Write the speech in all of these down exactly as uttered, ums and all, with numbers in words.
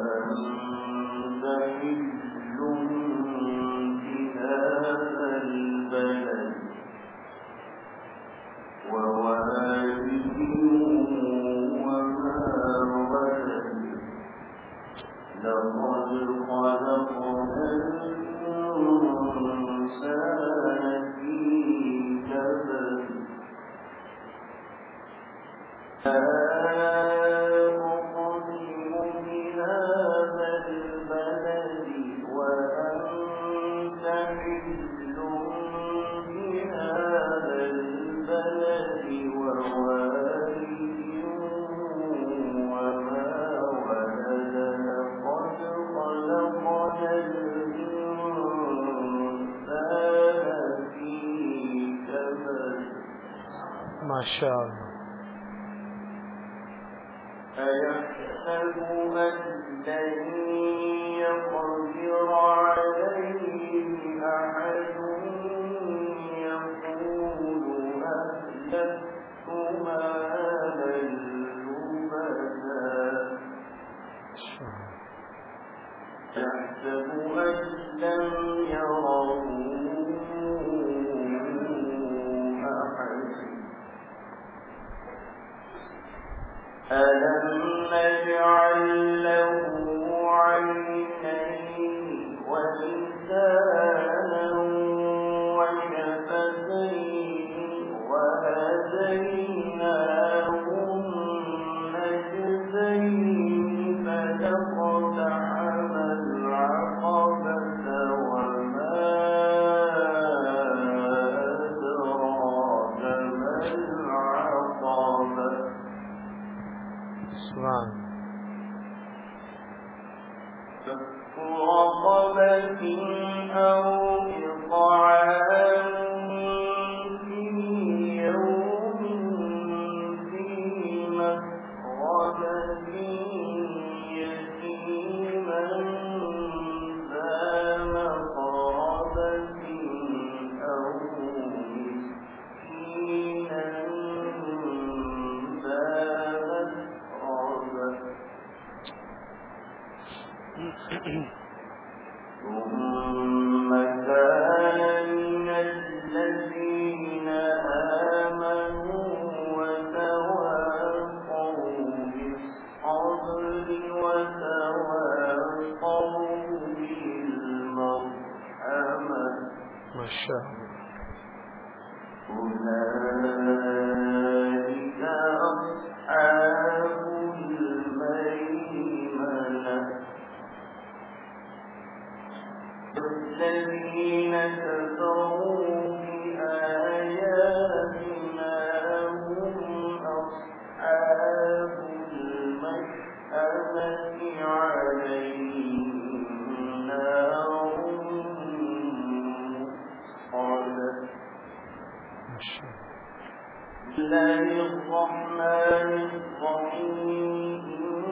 ماشاء اللہ. أيحسب أن لن يقدر عليه أحد يقول أهلكت مالا لبدا يحسب أن لم يره ألم نجعل له عينين ولسانا وشفتين وهديناه النجدين فلاقتحم العقبة وما أدراك ما العقبة فك رقبة أو إطعام في يوم ذي مسغبة يتيما ذا مقربة أو مسكينا ثم كان من الذين آمنوا وتواصوا بالصبر وتواصوا بالمرحمة ما شاء الله. أولئك أصحاب الميمنة الذين كفروا بآياتنا هم أصحاب المشأمة عليهم نار مؤصدة. بسم الله الرحمن الرحيم.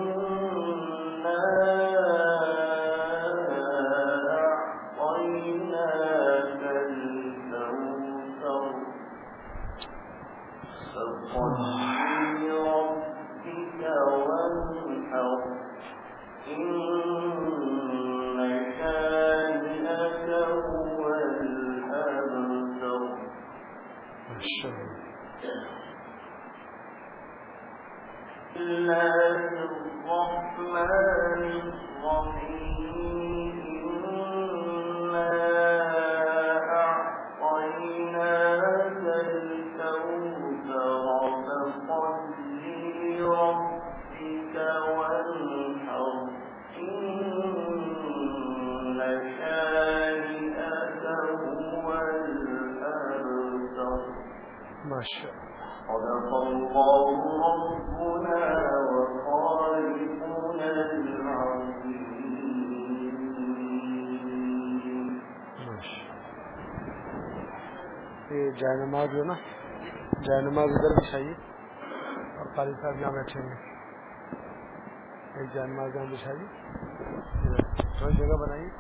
صدق الله ربنا وخالقنا العظيم. یہ جائے نماز جو نا جائے نماز ادھر بچھائیے اور قاری صاحب یہاں بیٹھے ہیں. ایک جائے نماز یہاں بچھائیے, تھوڑی جگہ بنائیے.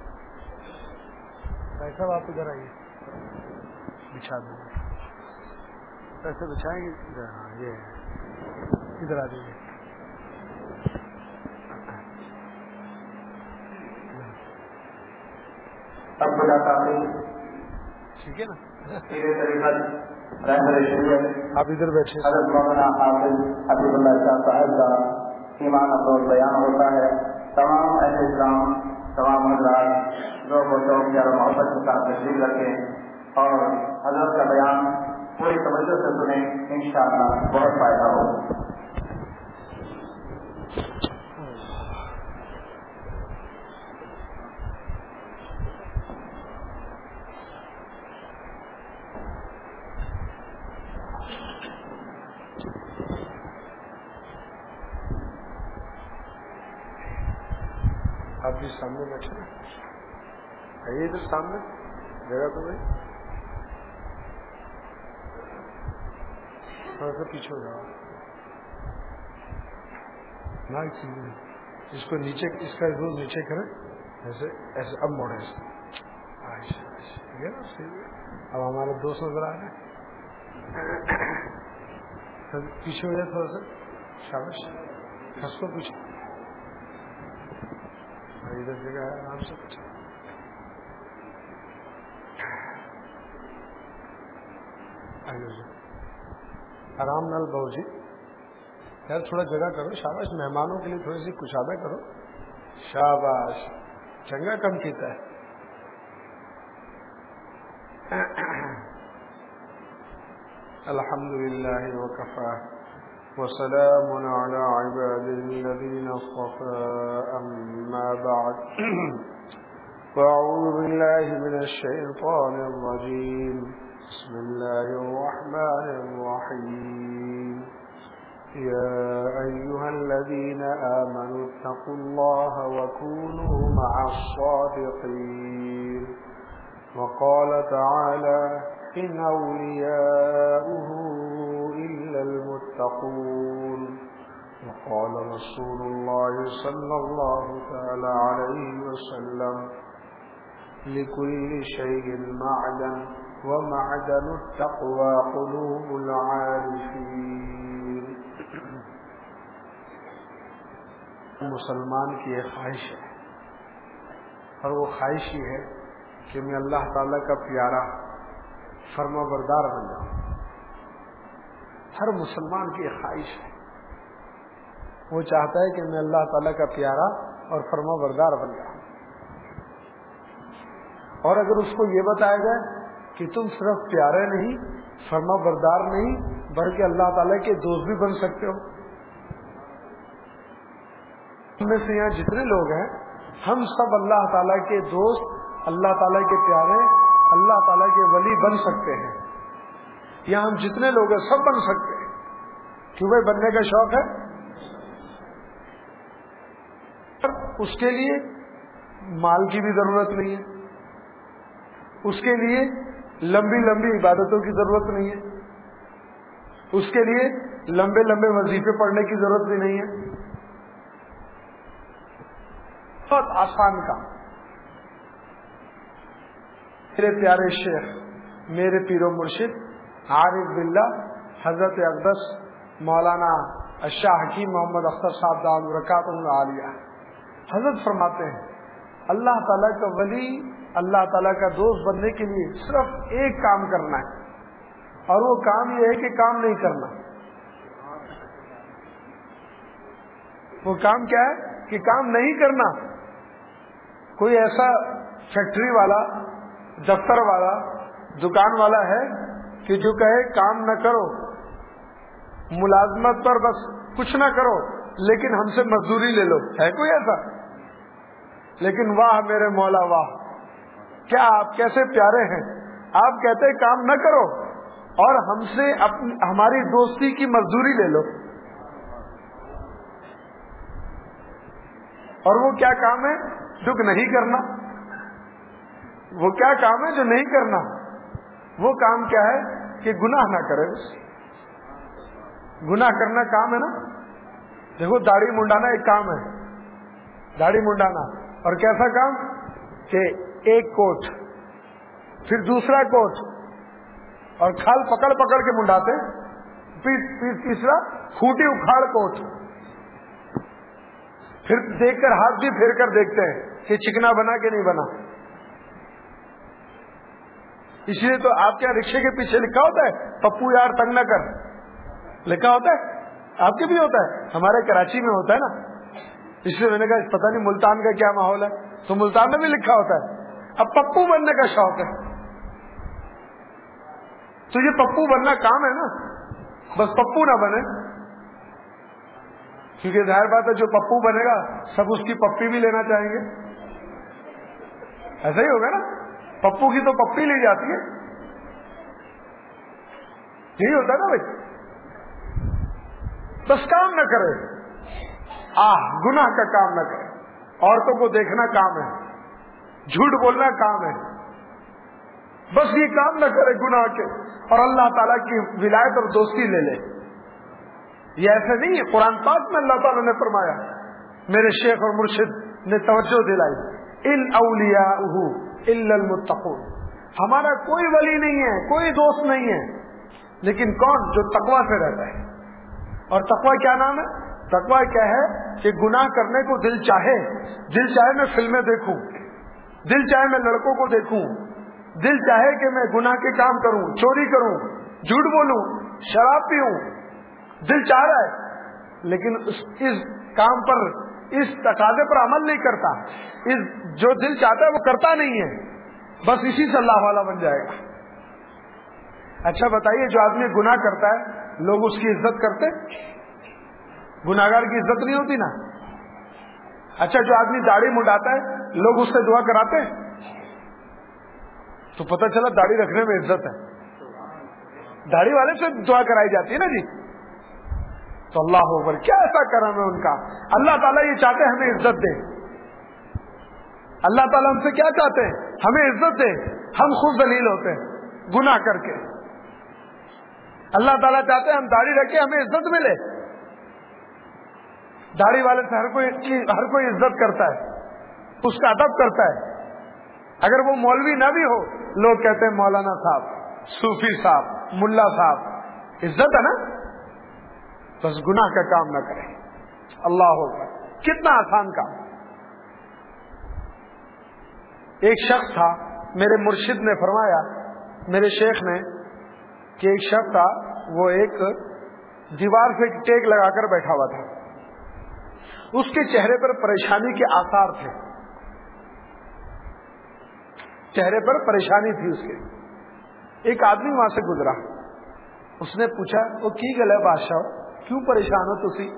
بھائی صاحب آپ ادھر آئیے, بچھا دیں ایسے بچھائیں گے. ہاں یہ ادھر آ جائیے. اب بلا تاخیر ٹھیک ہے نا. سیرے طریقت رہبر شریعت آپ ادھر بیٹھے. حضرت مولانا حافظ حبیب اللہ شاہ صاحب کا ایمان افروز بیان ہوتا ہے. تمام اہل اسلام تمام حضرات ذوق و شوق پیار و محبت کے ساتھ تشریف رکھیں اور حضرت کا بیان پوری توجہ سے سنیں. انشاءاللہ بہت فائدہ ہوگا. آپ بھی سامنے بیٹھے نا. آئیے ادھر سامنے جگہ تو بھائی تھوڑا سا پیچھے ہو جاؤ نا. اس کو نیچے اس کا روز نیچے کریں ایسے ایسے. اب موڑے نا. اب ہمارے دوست نظر آ رہے ہیں. پیچھے ہو جائے تھوڑا سا. شاباش. ہنس کو پیچھے. ادھر جگہ ہے آرام سے. کچھ آرام نال بہو جی یار تھوڑا جگہ کرو. شاباش. مہمانوں کے لیے تھوڑی سی کشادہ کرو. شاباش. چنگا کم کیتا ہے. الحمد للہ وکفا وسلام على عباده الذين اصطفى أما بعد فأعوذ بالله من الشيطان الرجيم. بسم الله الرحمن الرحيم. يا أيها الذين آمنوا اتقوا الله وكونوا مع الصادقين. وقال تعالى إن أولياؤه إلا المتقون. وقال رسول الله صلى الله تعالى عليه وسلم لكل شيء معدن ومعدن التقوى قلوب العارفين. مسلمان کی ایک خواہش ہے اور وہ خواہش یہ ہے کہ میں اللہ تعالیٰ کا پیارا فرما بردار بن جاؤں. ہر مسلمان کی ایک خواہش ہے. وہ چاہتا ہے کہ میں اللہ تعالیٰ کا پیارا اور فرما بردار بن جاؤں. اور اگر اس کو یہ بتایا جائے کہ تم صرف پیارے نہیں فرما بردار نہیں بلکہ اللہ تعالیٰ کے دوست بھی بن سکتے ہو. ہم میں سے یہاں جتنے لوگ ہیں ہم سب اللہ تعالیٰ کے دوست, اللہ تعالیٰ کے پیارے, اللہ تعالیٰ کے ولی بن سکتے ہیں. یہاں ہم جتنے لوگ ہیں سب بن سکتے ہیں. کیوں بھائی بننے کا شوق ہے. اس کے لیے مال کی بھی ضرورت نہیں ہے. اس کے لیے لمبی لمبی عبادتوں کی ضرورت نہیں ہے. اس کے لیے لمبے لمبے وظیفے پڑھنے کی ضرورت بھی نہیں ہے. بہت آسان کام. میرے پیارے شیخ میرے پیر و مرشد عارف باللہ حضرت اقدس مولانا شاہ حکیم محمد اختر صاحب دامت برکاتہ العالیہ حضرت فرماتے ہیں اللہ تعالیٰ کا ولی اللہ تعالیٰ کا دوست بننے کے لیے صرف ایک کام کرنا ہے, اور وہ کام یہ ہے کہ کام نہیں کرنا. وہ کام کیا ہے کہ کام نہیں کرنا. کوئی ایسا فیکٹری والا, دفتر والا, دکان والا ہے کہ جو کہے کام نہ کرو, ملازمت پر بس کچھ نہ کرو لیکن ہم سے مزدوری لے لو؟ ہے کوئی ایسا؟ لیکن واہ میرے مولا واہ, کیا آپ کیسے پیارے ہیں. آپ کہتے ہیں کام نہ کرو اور ہم سے اپنی ہماری دوستی کی مزدوری لے لو. اور وہ کیا کام ہے جو نہیں کرنا؟ وہ کیا کام ہے جو نہیں کرنا؟ وہ کام کیا ہے کہ گناہ نہ کرے. گناہ کرنا کام ہے نا. دیکھو داڑھی منڈانا ایک کام ہے, داڑھی منڈانا. اور کیسا کام کہ ایک کوٹ پھر دوسرا کوٹ اور کھال پکڑ پکڑ کے منڈاتے, پھر تیسرا کھوٹی اکھاڑ کوٹ, پھر دیکھ کر ہاتھ بھی پھیر کر دیکھتے ہیں کہ چکنا بنا کہ نہیں بنا. اس لیے تو آپ کے رکشے کے پیچھے لکھا ہوتا ہے پپو یار تنگ نہ کر، لکھا ہوتا ہے، آپ کے بھی ہوتا ہے، ہمارے کراچی میں ہوتا ہے نا، اس لیے میں نے کہا پتہ نہیں ملتان کا کیا ماحول ہے، تو ملتان میں بھی لکھا ہوتا ہے۔ اب پپو بننے کا شوق ہے تو یہ پپو بننا کام ہے نا، بس پپو نہ بنے، کیونکہ ظاہر بات ہے جو پپو بنے گا سب اس کی پپی بھی لینا چاہیں گے، ایسا ہی ہوگا نا، پپو کی تو پپی لی جاتی ہے، یہی ہوتا ہے نا بھائی۔ بس کام نہ کرے، آہ گناہ کا کام نہ کرے، عورتوں کو دیکھنا کام ہے، جھوٹ بولنا کام ہے، بس یہ کام نہ کرے گناہ کے، اور اللہ تعالیٰ کی ولایت اور دوستی لے لے۔ یہ ایسا نہیں ہے، قرآن پاک میں اللہ تعالیٰ نے فرمایا، میرے شیخ اور مرشد نے توجہ دلائی، ان اولیاءہ الا المتقون، ہمارا کوئی ولی نہیں ہے، کوئی دوست نہیں ہے، لیکن کون؟ جو تقوی سے رہتا ہے۔ اور تقوی کیا نام ہے؟ تقوی کیا ہے کہ گناہ کرنے کو دل چاہے، دل چاہے میں فلمیں دیکھوں، دل چاہے میں لڑکوں کو دیکھوں، دل چاہے کہ میں گناہ کے کام کروں، چوری کروں، جھوٹ بولوں، شراب پیوں، دل چاہ رہا ہے، لیکن اس, اس کام پر، اس تقاضے پر عمل نہیں کرتا، اس جو دل چاہتا ہے وہ کرتا نہیں ہے، بس اسی سے اللہ والا بن جائے گا۔ اچھا بتائیے، جو آدمی گناہ کرتا ہے لوگ اس کی عزت کرتے؟ گناہگار کی عزت نہیں ہوتی نا۔ اچھا جو آدمی داڑھی منڈاتا ہے لوگ اس سے دعا کراتے ہیں؟ تو پتہ چلا داڑھی رکھنے میں عزت ہے، داڑھی والے سے دعا کرائی جاتی ہے نا جی۔ تو اللہ اکبر، کیا ایسا کرم ہے ان کا، اللہ تعالیٰ یہ چاہتے ہیں ہمیں عزت دے، اللہ تعالیٰ ہم سے کیا چاہتے ہیں؟ ہمیں عزت دے، ہم خود ذلیل ہوتے ہیں گناہ کر کے، اللہ تعالیٰ چاہتے ہیں ہم داڑھی رکھے ہمیں عزت ملے۔ داڑھی والے سے ہر کوئی ہر کوئی عزت کرتا ہے، اس کا ادب کرتا ہے، اگر وہ مولوی نہ بھی ہو لوگ کہتے ہیں مولانا صاحب، صوفی صاحب، ملا صاحب، عزت ہے نا۔ بس گناہ کا کام نہ کریں، اللہ اکبر، کتنا آسان کام۔ ایک شخص تھا، میرے مرشد نے فرمایا، میرے شیخ نے، کہ ایک شخص تھا، وہ ایک دیوار سے ٹیک لگا کر بیٹھا ہوا تھا، اس کے چہرے پر پریشانی کے آثار تھے، چہرے پر پریشانی تھی اس کے۔ ایک آدمی وہاں سے گزرا، اس نے پوچھا، وہ کی گل ہے بادشاہ، کیوں پریشان ہو تسی؟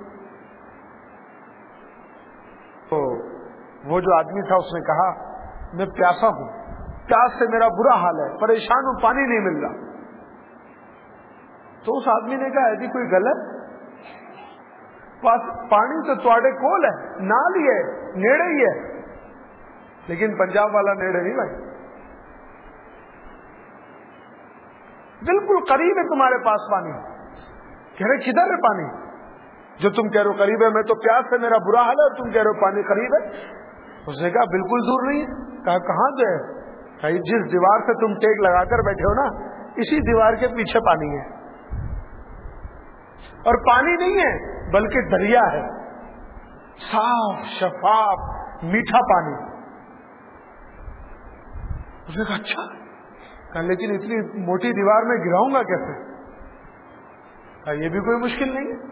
تو وہ جو آدمی تھا اس نے کہا، میں پیاسا ہوں، پیاس سے میرا برا حال ہے، پریشان ہوں، پانی نہیں مل رہا۔ تو اس آدمی نے کہا، ایسی کوئی گل ہے؟ پانی تو تواڈے کول ہے، نال ہی ہے، نیڑے ہی ہے، لیکن پنجاب والا نیڑے نہیں بھائی، بالکل قریب ہے تمہارے پاس پانی۔ کہہ رہے کدھر ہے پانی؟ جو تم کہہ رہے ہو قریب ہے، میں تو پیاس سے میرا برا حال ہے اور تم کہہ رہے ہو پانی قریب ہے۔ اس نے کہا بالکل دور نہیں ہے۔ کہا کہاں گئے؟ کہا جس دیوار سے تم ٹیک لگا کر بیٹھے ہو نا، اسی دیوار کے پیچھے پانی ہے، اور پانی نہیں ہے بلکہ دریا ہے، صاف شفاف میٹھا پانی۔ اس نے کہا اچھا، کہا لیکن اتنی موٹی دیوار میں گراؤں گا کیسے؟ کہا یہ بھی کوئی مشکل نہیں ہے،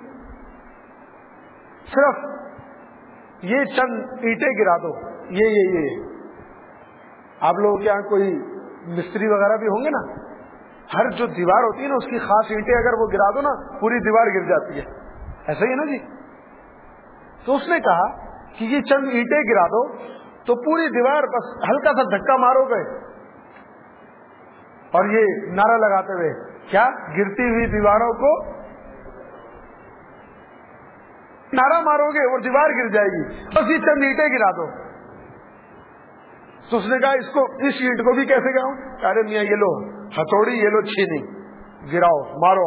صرف یہ چند اینٹیں گرا دو، یہ یہ یہ آپ لوگوں کے یہاں کوئی مستری وغیرہ بھی ہوں گے نا، ہر جو دیوار ہوتی ہے نا اس کی خاص اینٹیں اگر وہ گرا دو نا پوری دیوار گر جاتی ہے، ایسا ہی ہے نا جی۔ تو اس نے کہا کہ یہ چند اینٹیں گرا دو تو پوری دیوار، بس ہلکا سا دھکا مارو گے اور یہ نعرہ لگاتے ہوئے، کیا گرتی ہوئی دیواروں کو نعرہ مارو گے اور دیوار گر جائے گی، بس یہ چند اینٹیں گرا دو۔ تو اس نے کہا اس کو، اس اینٹ کو بھی کیسے گراؤں؟ ارے میاں یہ لو ہتھوڑی، یہ لو چھینی، گراؤ، مارو۔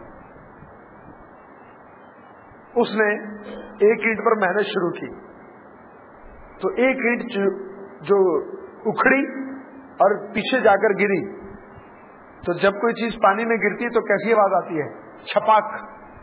اس نے ایک اینٹ پر محنت شروع کی تو ایک اینٹ جو اکھڑی اور پیچھے جا کر گری، تو جب کوئی چیز پانی میں گرتی ہے تو کیسی آواز آتی ہے؟ چھپاک،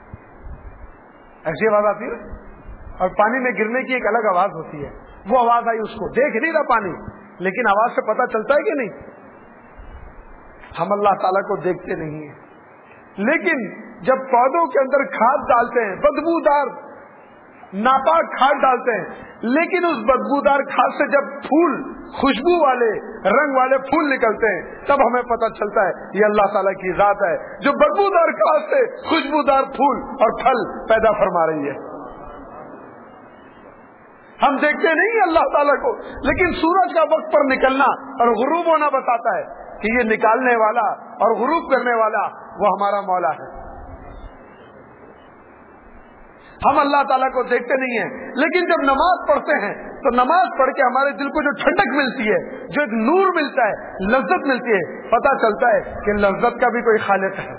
ایسی آواز آتی ہے، اور پانی میں گرنے کی ایک الگ آواز ہوتی ہے۔ وہ آواز آئی، اس کو دیکھ نہیں رہا پانی، لیکن آواز سے پتہ چلتا ہے کہ نہیں؟ ہم اللہ تعالیٰ کو دیکھتے نہیں ہیں، لیکن جب پودوں کے اندر کھاد ڈالتے ہیں، بدبودار ناپاک کھاد ڈالتے ہیں، لیکن اس بدبودار کھاد سے جب پھول خوشبو والے رنگ والے پھول نکلتے ہیں تب ہمیں پتہ چلتا ہے یہ اللہ تعالیٰ کی ذات ہے جو بدبودار کھاد سے خوشبودار پھول اور پھل پیدا فرما رہی ہے۔ ہم دیکھتے نہیں اللہ تعالیٰ کو، لیکن سورج کا وقت پر نکلنا اور غروب ہونا بتاتا ہے کہ یہ نکالنے والا اور غروب کرنے والا وہ ہمارا مولا ہے۔ ہم اللہ تعالیٰ کو دیکھتے نہیں ہیں، لیکن جب نماز پڑھتے ہیں تو نماز پڑھ کے ہمارے دل کو جو ٹھنڈک ملتی ہے، جو ایک نور ملتا ہے، لذت ملتی ہے، پتہ چلتا ہے کہ لذت کا بھی کوئی خالق ہے۔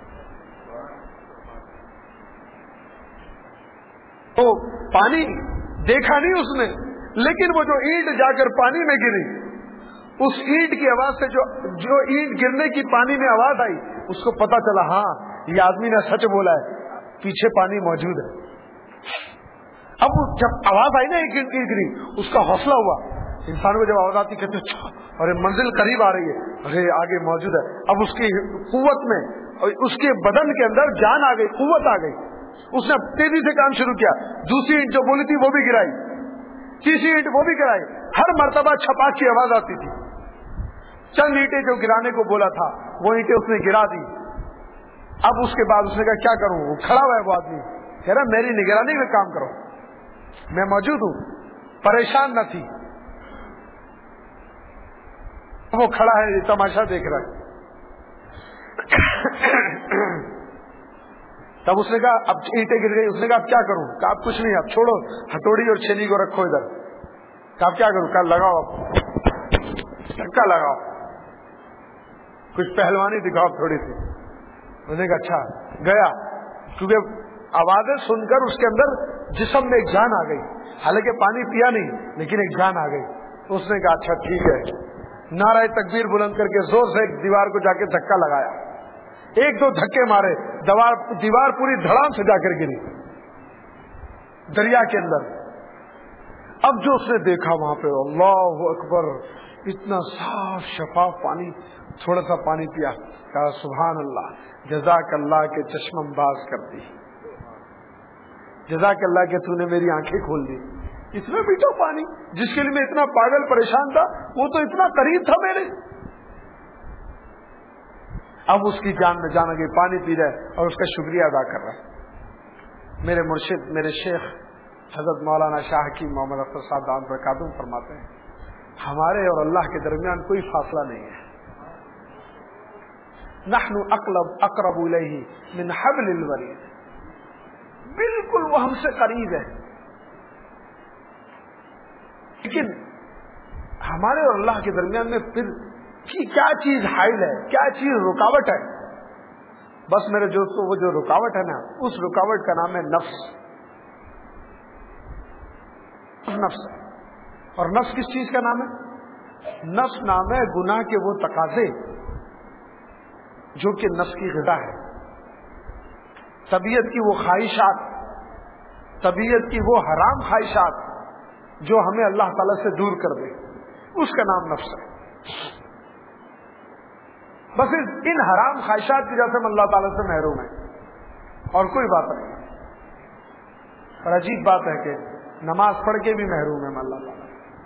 تو پانی دیکھا نہیں اس نے، لیکن وہ جو اینٹ جا کر پانی میں گری، اس اینٹ کی آواز سے جو جو اینٹ گرنے کی پانی میں آواز آئی، اس کو پتا چلا ہاں یہ آدمی نے سچ بولا ہے، پیچھے پانی موجود ہے۔ اب جب آواز آئی نا ایک اینٹ گری، اس کا حوصلہ ہوا، انسان کو جب آواز آتی کہتے اچھا اور منزل قریب آ رہی ہے، ارے آگے موجود ہے۔ اب اس کی قوت میں اس کے بدن کے اندر جان آ گئی، قوت آ گئی، اس نے تیزی سے کام شروع کیا، دوسری اینٹ جو بولی تھی وہ بھی گرائی، تیسری اینٹ وہ بھی گرائی، ہر مرتبہ چھپاک کی آواز آتی تھی۔ چند اینٹیں جو گرانے کو بولا تھا وہ اینٹیں اس نے گرا دی۔ اب اس کے بعد اس نے کہا کیا کروں، وہ کھڑا ہوا ہے وہ آدمی، کہہ رہا میری نگرانی میں کام کرو، میں موجود ہوں، پریشان نہ تھی۔ وہ کھڑا ہے تماشا دیکھ رہا ہے۔ تب اس نے کہا اب اینٹیں گر گئی، اس نے کہا اب کیا کروں، کہا اب کچھ نہیں، اب چھوڑو ہتھوڑی اور چھینی کو رکھو ادھر، کہا اب کیا کروں، کہا لگاؤ اب دھکا لگاؤ، کچھ پہلوانی دکھاؤ تھوڑی سی۔ اس نے کہا اچھا، گیا، کیونکہ آوازیں سن کر اس کے اندر جسم میں ایک جان آ گئی، حالانکہ پانی پیا نہیں لیکن ایک جان آ گئی۔ اس نے کہا اچھا ٹھیک ہے، نعرہ تکبیر بلند کر کے زور سے دیوار کو جا کے دھکا لگایا، ایک دو دھکے مارے، دیوار پوری دھڑام سے جا کر گری دریا کے اندر۔ اب جو اس نے دیکھا وہاں پہ اللہ اکبر، اتنا صاف شفاف پانی، تھوڑا سا پانی پیا، کہا سبحان اللہ، جزاک اللہ کے چشم باز کر دی، جزاک اللہ کہ تو نے میری آنکھیں کھول دی۔ اتنا میٹھا پانی جس کے لیے میں اتنا پاگل پریشان تھا، وہ تو اتنا قریب تھا میرے۔ اب اس کی جان میں جان آ گئی، پانی پی رہا ہے اور اس کا شکریہ ادا کر رہا ہے۔ میرے مرشد میرے شیخ حضرت مولانا شاہ کی محمد اختر صاحب دامت برکاتہم فرماتے ہیں ہمارے اور اللہ کے درمیان کوئی فاصلہ نہیں ہے، نحن اقرب اقرب الیہ من حبل الورید، بالکل وہ ہم سے قریب ہے، لیکن ہمارے اور اللہ کے درمیان میں پھر کی کیا چیز حائل ہے، کیا چیز رکاوٹ ہے؟ بس میرے دوستو وہ جو رکاوٹ ہے نا، اس رکاوٹ کا نام ہے نفس۔ نفس ہے، اور نفس کس چیز کا نام ہے؟ نفس نام ہے گناہ کے وہ تقاضے جو کہ نفس کی غذا ہے، طبیعت کی وہ خواہشات، طبیعت کی وہ حرام خواہشات جو ہمیں اللہ تعالیٰ سے دور کر دے، اس کا نام نفس ہے۔ بس ان حرام خواہشات کی وجہ سے ہم اللہ تعالیٰ سے محروم ہیں، اور کوئی بات نہیں۔ اور عجیب بات ہے کہ نماز پڑھ کے بھی محروم ہیں اللہ تعالیٰ،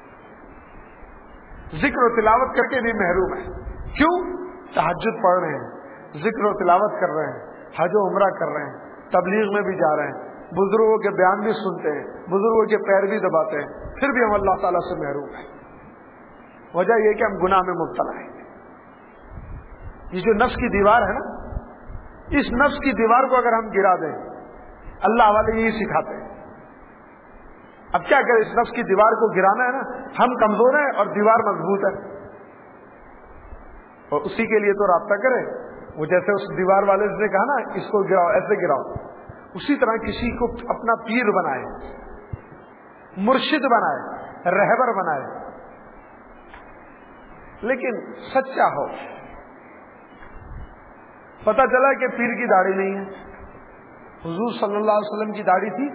ذکر و تلاوت کر کے بھی محروم ہیں۔ کیوں؟ تہجد پڑھ رہے ہیں، ذکر و تلاوت کر رہے ہیں، حج و عمرہ کر رہے ہیں، تبلیغ میں بھی جا رہے ہیں، بزرگوں کے بیان بھی سنتے ہیں، بزرگوں کے پیر بھی دباتے ہیں، پھر بھی ہم اللہ تعالیٰ سے محروم ہیں۔ وجہ یہ کہ ہم گناہ میں مبتلا ہیں۔ یہ جو نفس کی دیوار ہے نا، اس نفس کی دیوار کو اگر ہم گرا دیں، اللہ والے یہی سکھاتے ہیں۔ اب کیا کریں، اس نفس کی دیوار کو گرانا ہے نا، ہم کمزور ہیں اور دیوار مضبوط ہے، اور اسی کے لیے تو رابطہ کریں۔ وہ جیسے اس دیوار والے نے کہا نا اس کو گراؤ، ایسے گراؤ، اسی طرح کسی کو اپنا پیر بنائے، مرشد بنائے، رہبر بنائے، لیکن سچا ہو۔ پتہ چلا کہ پیر کی داڑھی نہیں ہے، حضور صلی اللہ علیہ وسلم کی داڑھی تھی،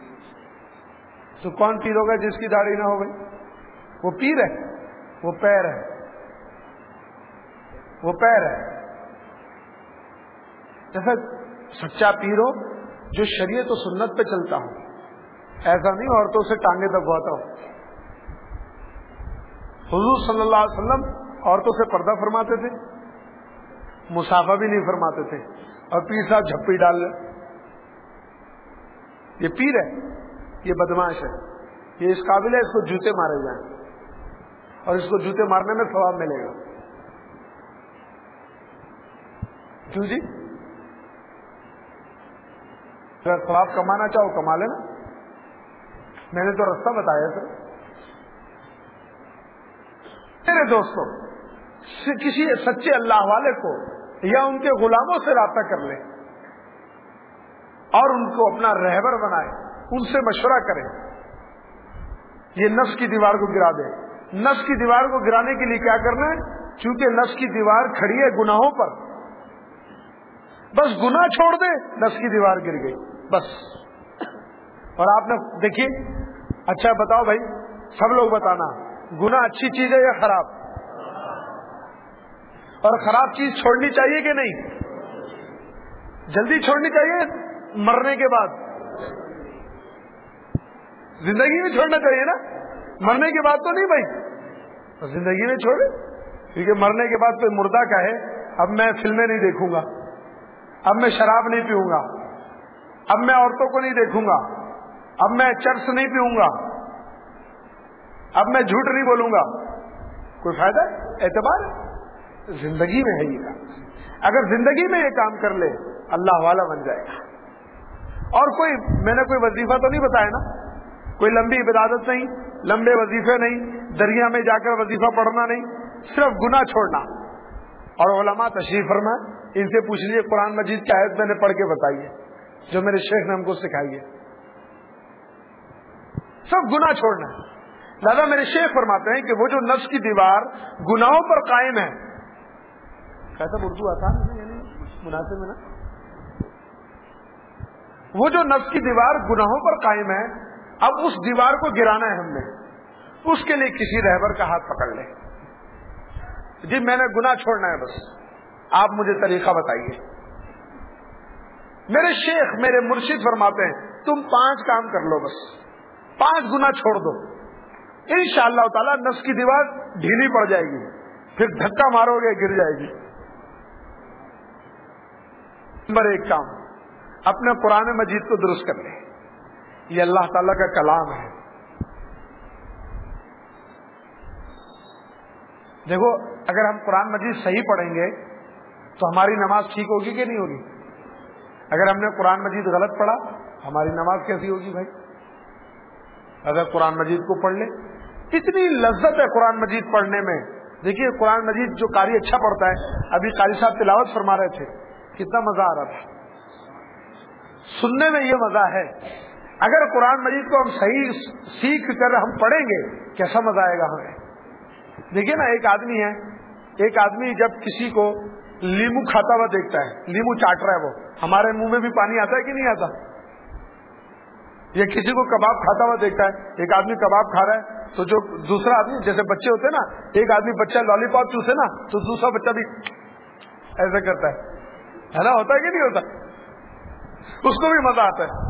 تو کون پیر ہوگا جس کی داڑھی نہ ہو گئی؟ وہ پیر ہے، وہ پیر ہے، وہ پیر ہے۔ جیسا سچا پیر ہو جو شریعت و سنت پہ چلتا ہو، ایسا نہیں عورتوں سے ٹانگیں دبواتا ہو. حضور صلی اللہ علیہ وسلم عورتوں سے پردہ فرماتے تھے، مسافہ بھی نہیں فرماتے تھے، اور پیر صاحب جھپی ڈال لیں. یہ پیر ہے، یہ بدماش ہے، یہ اس قابل ہے اس کو جوتے مارے جائیں، اور اس کو جوتے مارنے میں ثواب ملے گا. کیوں جی؟ اگر ثواب کمانا چاہو کما لینا، میں نے تو راستہ بتایا سر. میرے دوستوں، کسی سچے اللہ والے کو یا ان کے غلاموں سے رابطہ کر لیں اور ان کو اپنا رہبر بنائے، ان سے مشورہ کریں. یہ نفس کی دیوار کو گرا دے. نفس کی دیوار کو گرانے کے لیے کیا کرنا ہے؟ چونکہ نفس کی دیوار کھڑی ہے گناہوں پر، بس گناہ چھوڑ دے، نفس کی دیوار گر گئی بس. اور آپ نے دیکھیے، اچھا بتاؤ بھائی، سب لوگ بتانا، گناہ اچھی چیز ہے یا خراب؟ اور خراب چیز چھوڑنی چاہیے کہ نہیں؟ جلدی چھوڑنی چاہیے مرنے کے بعد؟ زندگی میں چھوڑنا چاہیے نا، مرنے کے بعد تو نہیں بھائی. زندگی میں چھوڑے، کیونکہ مرنے کے بعد کوئی مردہ کہے اب میں فلمیں نہیں دیکھوں گا، اب میں شراب نہیں پیوں گا، اب میں عورتوں کو نہیں دیکھوں گا، اب میں چرس نہیں پیوں گا، اب میں جھوٹ نہیں بولوں گا، کوئی فائدہ ہے؟ اعتبار ہے؟ زندگی میں ہے یہ کام. اگر زندگی میں یہ کام کر لے اللہ والا بن جائے گا. اور کوئی، میں نے کوئی وظیفہ تو نہیں بتایا نا، کوئی لمبی عبادت نہیں، لمبے وظیفے نہیں، دریا میں جا کر وظیفہ پڑھنا نہیں، صرف گناہ چھوڑنا. اور علماء تشریف فرما، ان سے پوچھ لیجیے قرآن مجید کی آیت میں نے پڑھ کے بتائیے جو میرے شیخ نے ہم کو سکھائی ہے. سب گناہ چھوڑنا ہے. لہذا میرے شیخ فرماتے ہیں کہ وہ جو نفس کی دیوار گناہوں پر قائم ہے، کہتا اردو آسان ہے یعنی مناسب ہے نا، وہ جو نفس کی دیوار گناہوں پر قائم ہے، اب اس دیوار کو گرانا ہے ہم نے. اس کے لیے کسی رہبر کا ہاتھ پکڑ لے. جی میں نے گناہ چھوڑنا ہے، بس آپ مجھے طریقہ بتائیے. میرے شیخ میرے مرشد فرماتے ہیں تم پانچ کام کر لو، بس پانچ گناہ چھوڑ دو، انشاءاللہ تعالی نفس کی دیوار ڈھیلی پڑ جائے گی، پھر دھکا مارو گے گر جائے گی. نمبر ایک کام، اپنے قرآن مجید کو درست کر لیں. یہ اللہ تعالیٰ کا کلام ہے. دیکھو اگر ہم قرآن مجید صحیح پڑھیں گے تو ہماری نماز ٹھیک ہوگی کہ نہیں ہوگی؟ اگر ہم نے قرآن مجید غلط پڑھا ہماری نماز کیسی ہوگی بھائی؟ اگر قرآن مجید کو پڑھ لے، اتنی لذت ہے قرآن مجید پڑھنے میں. دیکھیے قرآن مجید جو قاری اچھا پڑھتا ہے، ابھی قاری صاحب تلاوت فرما رہے تھے، کتنا مزہ آ رہا تھا سننے میں. یہ مزہ ہے. اگر قرآن مجید کو ہم صحیح سیکھ کر ہم پڑھیں گے کیسا مزہ آئے گا ہمیں. دیکھیے نا، ایک آدمی ہے، ایک آدمی جب کسی کو لیمو کھاتا ہوا دیکھتا ہے، لیمو چاٹ رہا ہے، وہ ہمارے منہ میں بھی پانی آتا ہے کہ نہیں آتا؟ یا کسی کو کباب کھاتا ہوا دیکھتا ہے، ایک آدمی کباب کھا رہا ہے تو جو دوسرا آدمی، جیسے بچے ہوتے ہیں نا، ایک آدمی بچہ لالی پاپ چوسے نا تو دوسرا بچہ بھی ایسا کرتا ہے نا، ہوتا ہے کہ نہیں ہوتا؟ اس کو بھی مزہ آتا ہے.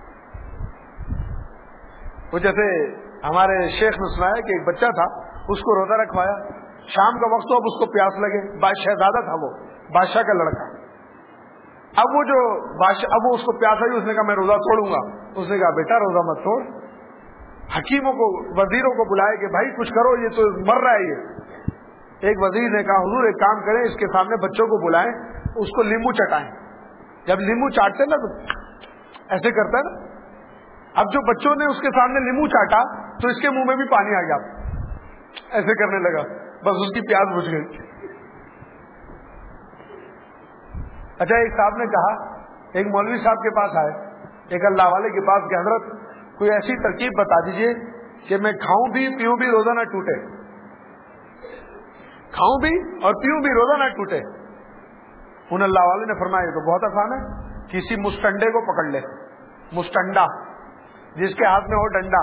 وہ جیسے ہمارے شیخ نے سنایا کہ ایک بچہ تھا، اس کو روزہ رکھوایا، شام کا وقت ہو، اب اس کو پیاس لگے، شہزادہ تھا وہ، بادشاہ کا لڑکا. اب وہ جو بادشاہ، اب وہ اس کو پیاس آئی، اس نے کہا میں روزہ توڑوں گا. اس نے کہا بیٹا روزہ مت توڑ. حکیموں کو، وزیروں کو بلائے کہ بھائی کچھ کرو، یہ تو مر رہا ہے. یہ ایک وزیر نے کہا حضور ایک کام کریں، اس کے سامنے بچوں کو بلائیں، اس کو لیمو چٹائیں. جب لیمو چاٹتے نا تو ایسے کرتا ہے نا. اب جو بچوں نے اس کے سامنے لیمو چاٹا تو اس کے منہ میں بھی پانی آ گیا، ایسے کرنے لگا، بس اس کی پیاس بجھ گئی. اچھا ایک صاحب نے کہا، ایک مولوی صاحب کے پاس آئے، ایک اللہ والے کے پاس کہ حضرت کوئی ایسی ترکیب بتا دیجئے کہ میں کھاؤں بھی پیوں بھی روزہ نہ ٹوٹے، کھاؤں بھی اور پیوں بھی روزہ نہ ٹوٹے. ان اللہ والے نے فرمایا یہ تو بہت آسان ہے، کسی مستنڈے کو پکڑ لے، مستنڈا جس کے ہاتھ میں ہو ڈنڈا،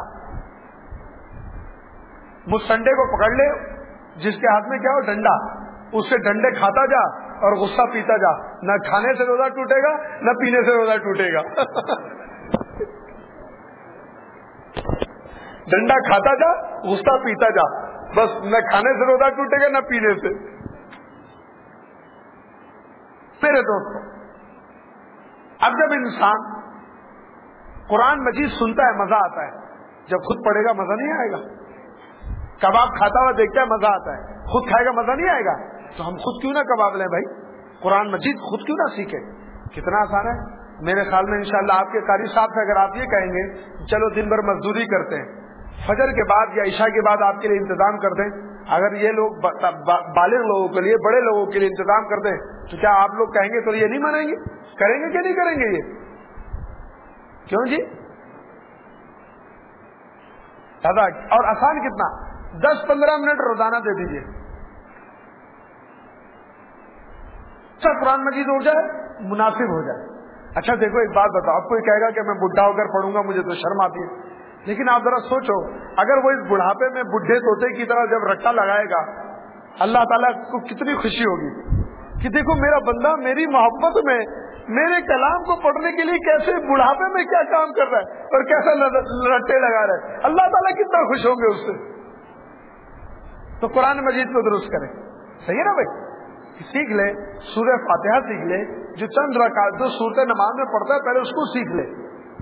مستنڈے کو پکڑ لے جس کے ہاتھ میں کیا ہو ڈنڈا، اس سے ڈنڈے کھاتا جا اور غصہ پیتا جا. نہ کھانے سے روزہ ٹوٹے گا نہ پینے سے روزہ ٹوٹے گا. ڈنڈا کھاتا جا غصہ پیتا جا, بس نہ کھانے سے روزہ ٹوٹے گا نہ پینے سے. میرے دوستوں, اب جب انسان قرآن مجید سنتا ہے مزہ آتا ہے, جب خود پڑھے گا مزہ نہیں آئے گا. کباب کھاتا ہوا دیکھتا ہے مزہ آتا ہے, خود کھائے گا مزہ نہیں آئے گا. تو ہم خود کیوں نہ کباب لیں بھائی, قرآن مجید خود کیوں نہ سیکھیں. کتنا آسان ہے. میرے خیال میں انشاءاللہ آپ کے قاری صاحب سے اگر آپ یہ کہیں گے چلو دن بھر مزدوری کرتے ہیں, فجر کے بعد یا عشاء کے بعد آپ کے لیے انتظام کر دیں, اگر یہ لوگ بالغ لوگوں کے لیے, بڑے لوگوں کے لیے انتظام کر دیں, تو کیا آپ لوگ کہیں گے تو یہ نہیں مانیں گے؟ کریں گے کہ نہیں کریں گے یہ؟ کیوں جی؟ دادا, اور آسان کتنا, دس پندرہ منٹ روزانہ دے دیجیے, اچھا قرآن مجید ہو جائے, مناسب ہو جائے. اچھا دیکھو ایک بات بتاؤ, آپ کوئی کہے گا کہ میں بڈھا ہو کر پڑھوں گا, مجھے تو شرم آتی ہے. لیکن آپ ذرا سوچو, اگر وہ اس بڑھاپے میں بڈھے طوطے کی طرح جب رٹا لگائے گا, اللہ تعالیٰ کو کتنی خوشی ہوگی کہ دیکھو میرا بندہ میری محبت میں میرے کلام کو پڑھنے کے لیے کیسے بڑھاپے میں کیا کام کر رہا ہے اور کیسا رٹے لگا رہا ہے. اللہ تعالیٰ کتنا خوش ہوں گے اس سے. تو قرآن مجید کو درست کریں. صحیح ہے نا بھائی, سیکھ لے, سورہ فاتحہ سیکھ لے, جو چند رکعت جو سورت نماز میں پڑھتا ہے پہلے اس کو سیکھ لے,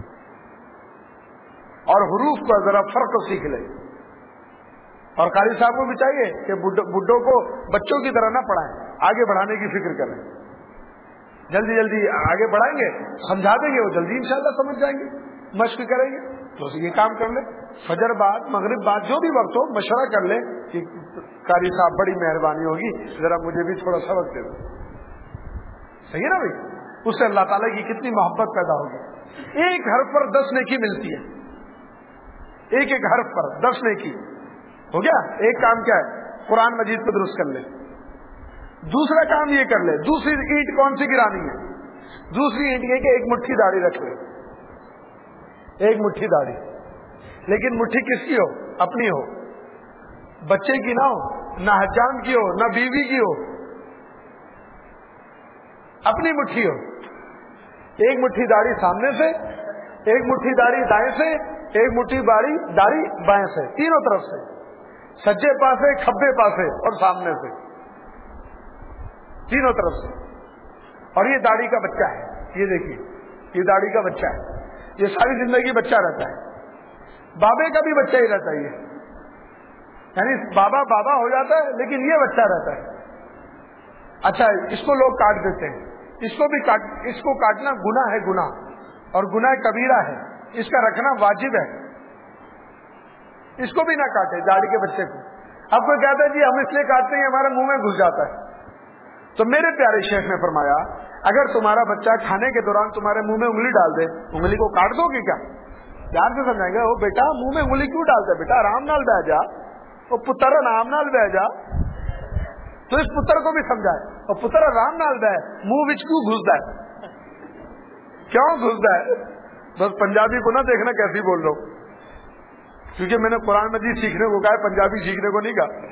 اور حروف کا ذرا فرق سیکھ لے. اور قاری صاحب کو بھی چاہیے کہ بڈھوں کو بچوں کی طرح نہ پڑھائیں, آگے بڑھانے کی فکر کریں. جلدی جلدی آگے بڑھائیں گے, سمجھا دیں گے, وہ جلدی انشاءاللہ سمجھ جائیں گے. مشق کریں گے تو یہ کام کر لیں. فجر بعد مغرب بعد جو بھی وقت ہو مشورہ کر لیں کہ قاری صاحب بڑی مہربانی ہوگی ذرا مجھے بھی تھوڑا سبق دے دو. صحیح ہے نا بھائی, اس سے اللہ تعالیٰ کی کتنی محبت پیدا ہوگی. ایک حرف پر دس نیکی ملتی ہے, ایک ایک حرف پر دس نیکی. ہو گیا ایک کام. کیا ہے, قرآن مجید کو درست کر لے. دوسرا کام یہ کر لے, دوسری اینٹ کون سی گرانی ہے, دوسری اینٹ یہ کہ ایک مٹھی داڑھی رکھ لے, ایک مٹھی داڑھی. لیکن مٹھی کس کی ہو, اپنی ہو, بچے کی نہ ہو, نہ حجام کی ہو, نہ بیوی کی ہو, اپنی مٹھی ہو. ایک مٹھی داڑھی سامنے سے, ایک مٹھی داڑھی دائیں سے, ایک مٹھی داڑھی داڑھی بائیں سے, تینوں طرف سے, سجے پاسے, کھبے پاسے اور سامنے سے, تینوں طرف سے. اور یہ داڑھی کا بچہ ہے, یہ دیکھیے یہ داڑھی کا بچہ ہے, یہ ساری زندگی بچہ رہتا ہے. بابے کا بھی بچہ ہی رہتا ہے یہ, یعنی بابا بابا ہو جاتا ہے لیکن یہ بچہ رہتا ہے. اچھا اس کو لوگ کاٹ دیتے ہیں, اس کو بھی کاٹ, اس کو کاٹنا گناہ ہے, گناہ, اور گناہ کبیرہ ہے, اس کا رکھنا واجب ہے. اس کو بھی نہ کاٹے داڑھی کے بچے کو. اب کوئی کہتا ہے جی ہم اس لیے کاٹتے ہیں ہمارے منہ میں گھس جاتا ہے. تو میرے پیارے شیخ نے فرمایا اگر تمہارا بچہ کھانے کے دوران تمہارے منہ میں انگلی ڈال دے, انگلی کو کاٹ دو گے کیا؟ پیار سے سمجھائیں گے, وہ بیٹا منہ میں انگلی کیوں ڈالتا ہے, بیٹا آرام نال بہ جا, وہ پتر آرام نال بہ جا. تو اس پتر کو بھی سمجھائے, اور پتر آرام نال بہ, منہ وچ کیوں گھستا ہے, کیوں گھستا ہے؟ بس پنجابی کو نہ دیکھنا کیسی بول رہا ہوں, کیونکہ میں نے قرآن مجید سیکھنے کو کہا ہے, پنجابی سیکھنے کو نہیں کہا.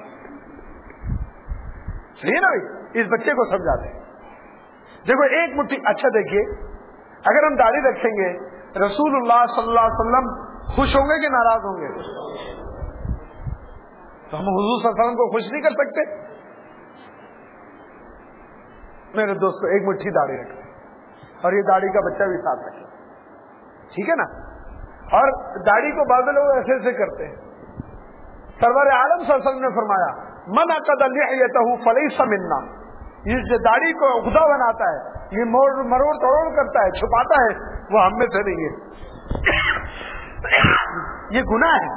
صحیح نا بھائی, اس بچے کو سمجھاتے ہیں. دیکھو ایک مٹھی. اچھا دیکھیے, اگر ہم داڑھی رکھیں گے رسول اللہ صلی اللہ علیہ وسلم خوش ہوں گے کہ ناراض ہوں گے؟ تو ہم حضور صلی اللہ علیہ وسلم کو خوش نہیں کر سکتے. میرے دوستو ایک مٹھی داڑھی رکھیں, اور یہ داڑھی کا بچہ بھی ساتھ رکھیں, ٹھیک ہے نا. اور داڑھی کو بعض لوگ ایسے ایسے کرتے ہیں. سرور عالم صلی اللہ علیہ وسلم نے فرمایا من عقد لحیتہ فلیس منا, یہ جو داڑھی کو عقدہ بناتا ہے, یہ موڑ مروڑ توڑ کرتا ہے, چھپاتا ہے, وہ ہم میں سے نہیں ہے. یہ گناہ ہے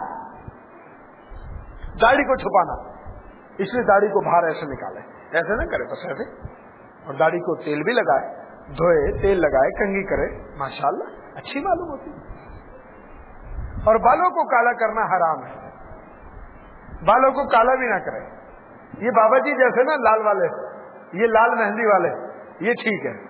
داڑھی کو چھپانا. اس لیے داڑھی کو باہر ایسے نکالے, ایسے نہ کرے, بس ایسے. اور داڑھی کو تیل بھی لگائے, دھوئے, تیل لگائے, کنگھی کرے, ماشاءاللہ اچھی معلوم ہوتی. اور بالوں کو کالا کرنا حرام ہے, بالوں کو کالا بھی نہ کرے. یہ بابا جی جیسے نا لال والے, یہ لال مہندی والے, یہ ٹھیک ہے.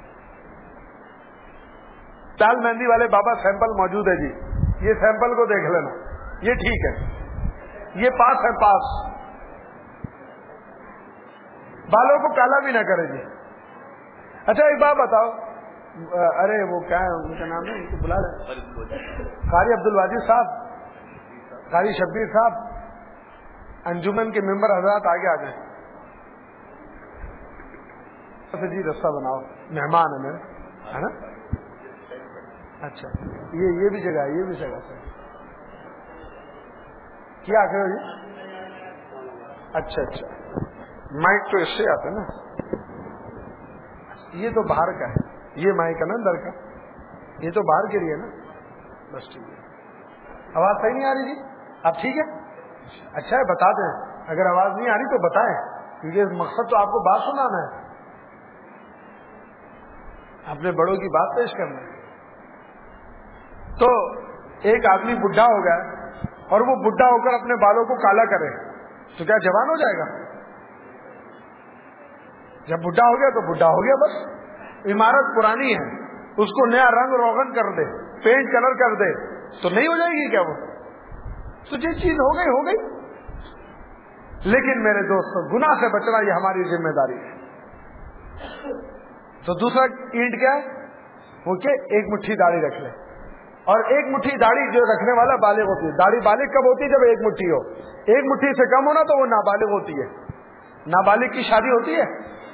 لال مہندی والے بابا سیمپل موجود ہے جی, یہ سیمپل کو دیکھ لینا, یہ ٹھیک ہے, یہ پاس ہے, پاس. بالوں کو کالا بھی نہ کرے جی. اچھا ایک بات بتاؤ, ارے وہ کیا ہے ان کا نام ہے, ان کو بلا رہے, قاری عبد الواجد صاحب, قاری شبیر صاحب, انجمن کے ممبر حضرات آگے آ جائیں. جی رستہ بناؤ, مہمان ہے میرے, ہے نا. اچھا یہ یہ بھی جگہ ہے, یہ بھی جگہ ہے. کیا کرو جی؟ اچھا اچھا, مائک تو اس سے آتا ہے نا, یہ تو باہر کا ہے, یہ مائک ہے نا اندر کا, یہ تو باہر کے لیے نا. بس ٹھیک ہے, آواز صحیح نہیں آ رہی جی؟ اب ٹھیک ہے, اچھا ہے بتا دیں, اگر آواز نہیں آ رہی تو بتائیں, کیونکہ مقصد تو آپ کو بات سنانا ہے, اپنے بڑوں کی بات پیش کرنا ہے. تو ایک آدمی بڈھا ہو گیا اور وہ بڈھا ہو کر اپنے بالوں کو کالا کرے تو کیا جوان ہو جائے گا؟ جب بڈھا ہو گیا تو بڈھا ہو گیا بس. عمارت پرانی ہے, اس کو نیا رنگ روغن کر دے, پینٹ کلر کر دے تو نہیں ہو جائے گی کیا وہ؟ تو یہ چیز ہو گئی ہو گئی. لیکن میرے دوستوں, گناہ سے بچنا یہ ہماری ذمہ داری ہے. تو دوسرا اینٹ کیا ہے, وہ کہ ایک مٹھی داڑھی رکھ لے. اور ایک مٹھی داڑھی جو رکھنے والا بالغ ہوتی ہے. داڑھی بالغ کب ہوتی ہے؟ جب ایک مٹھی ہو. ایک مٹھی سے کم ہونا تو وہ نابالغ ہوتی ہے. نابالغ کی شادی ہوتی ہے,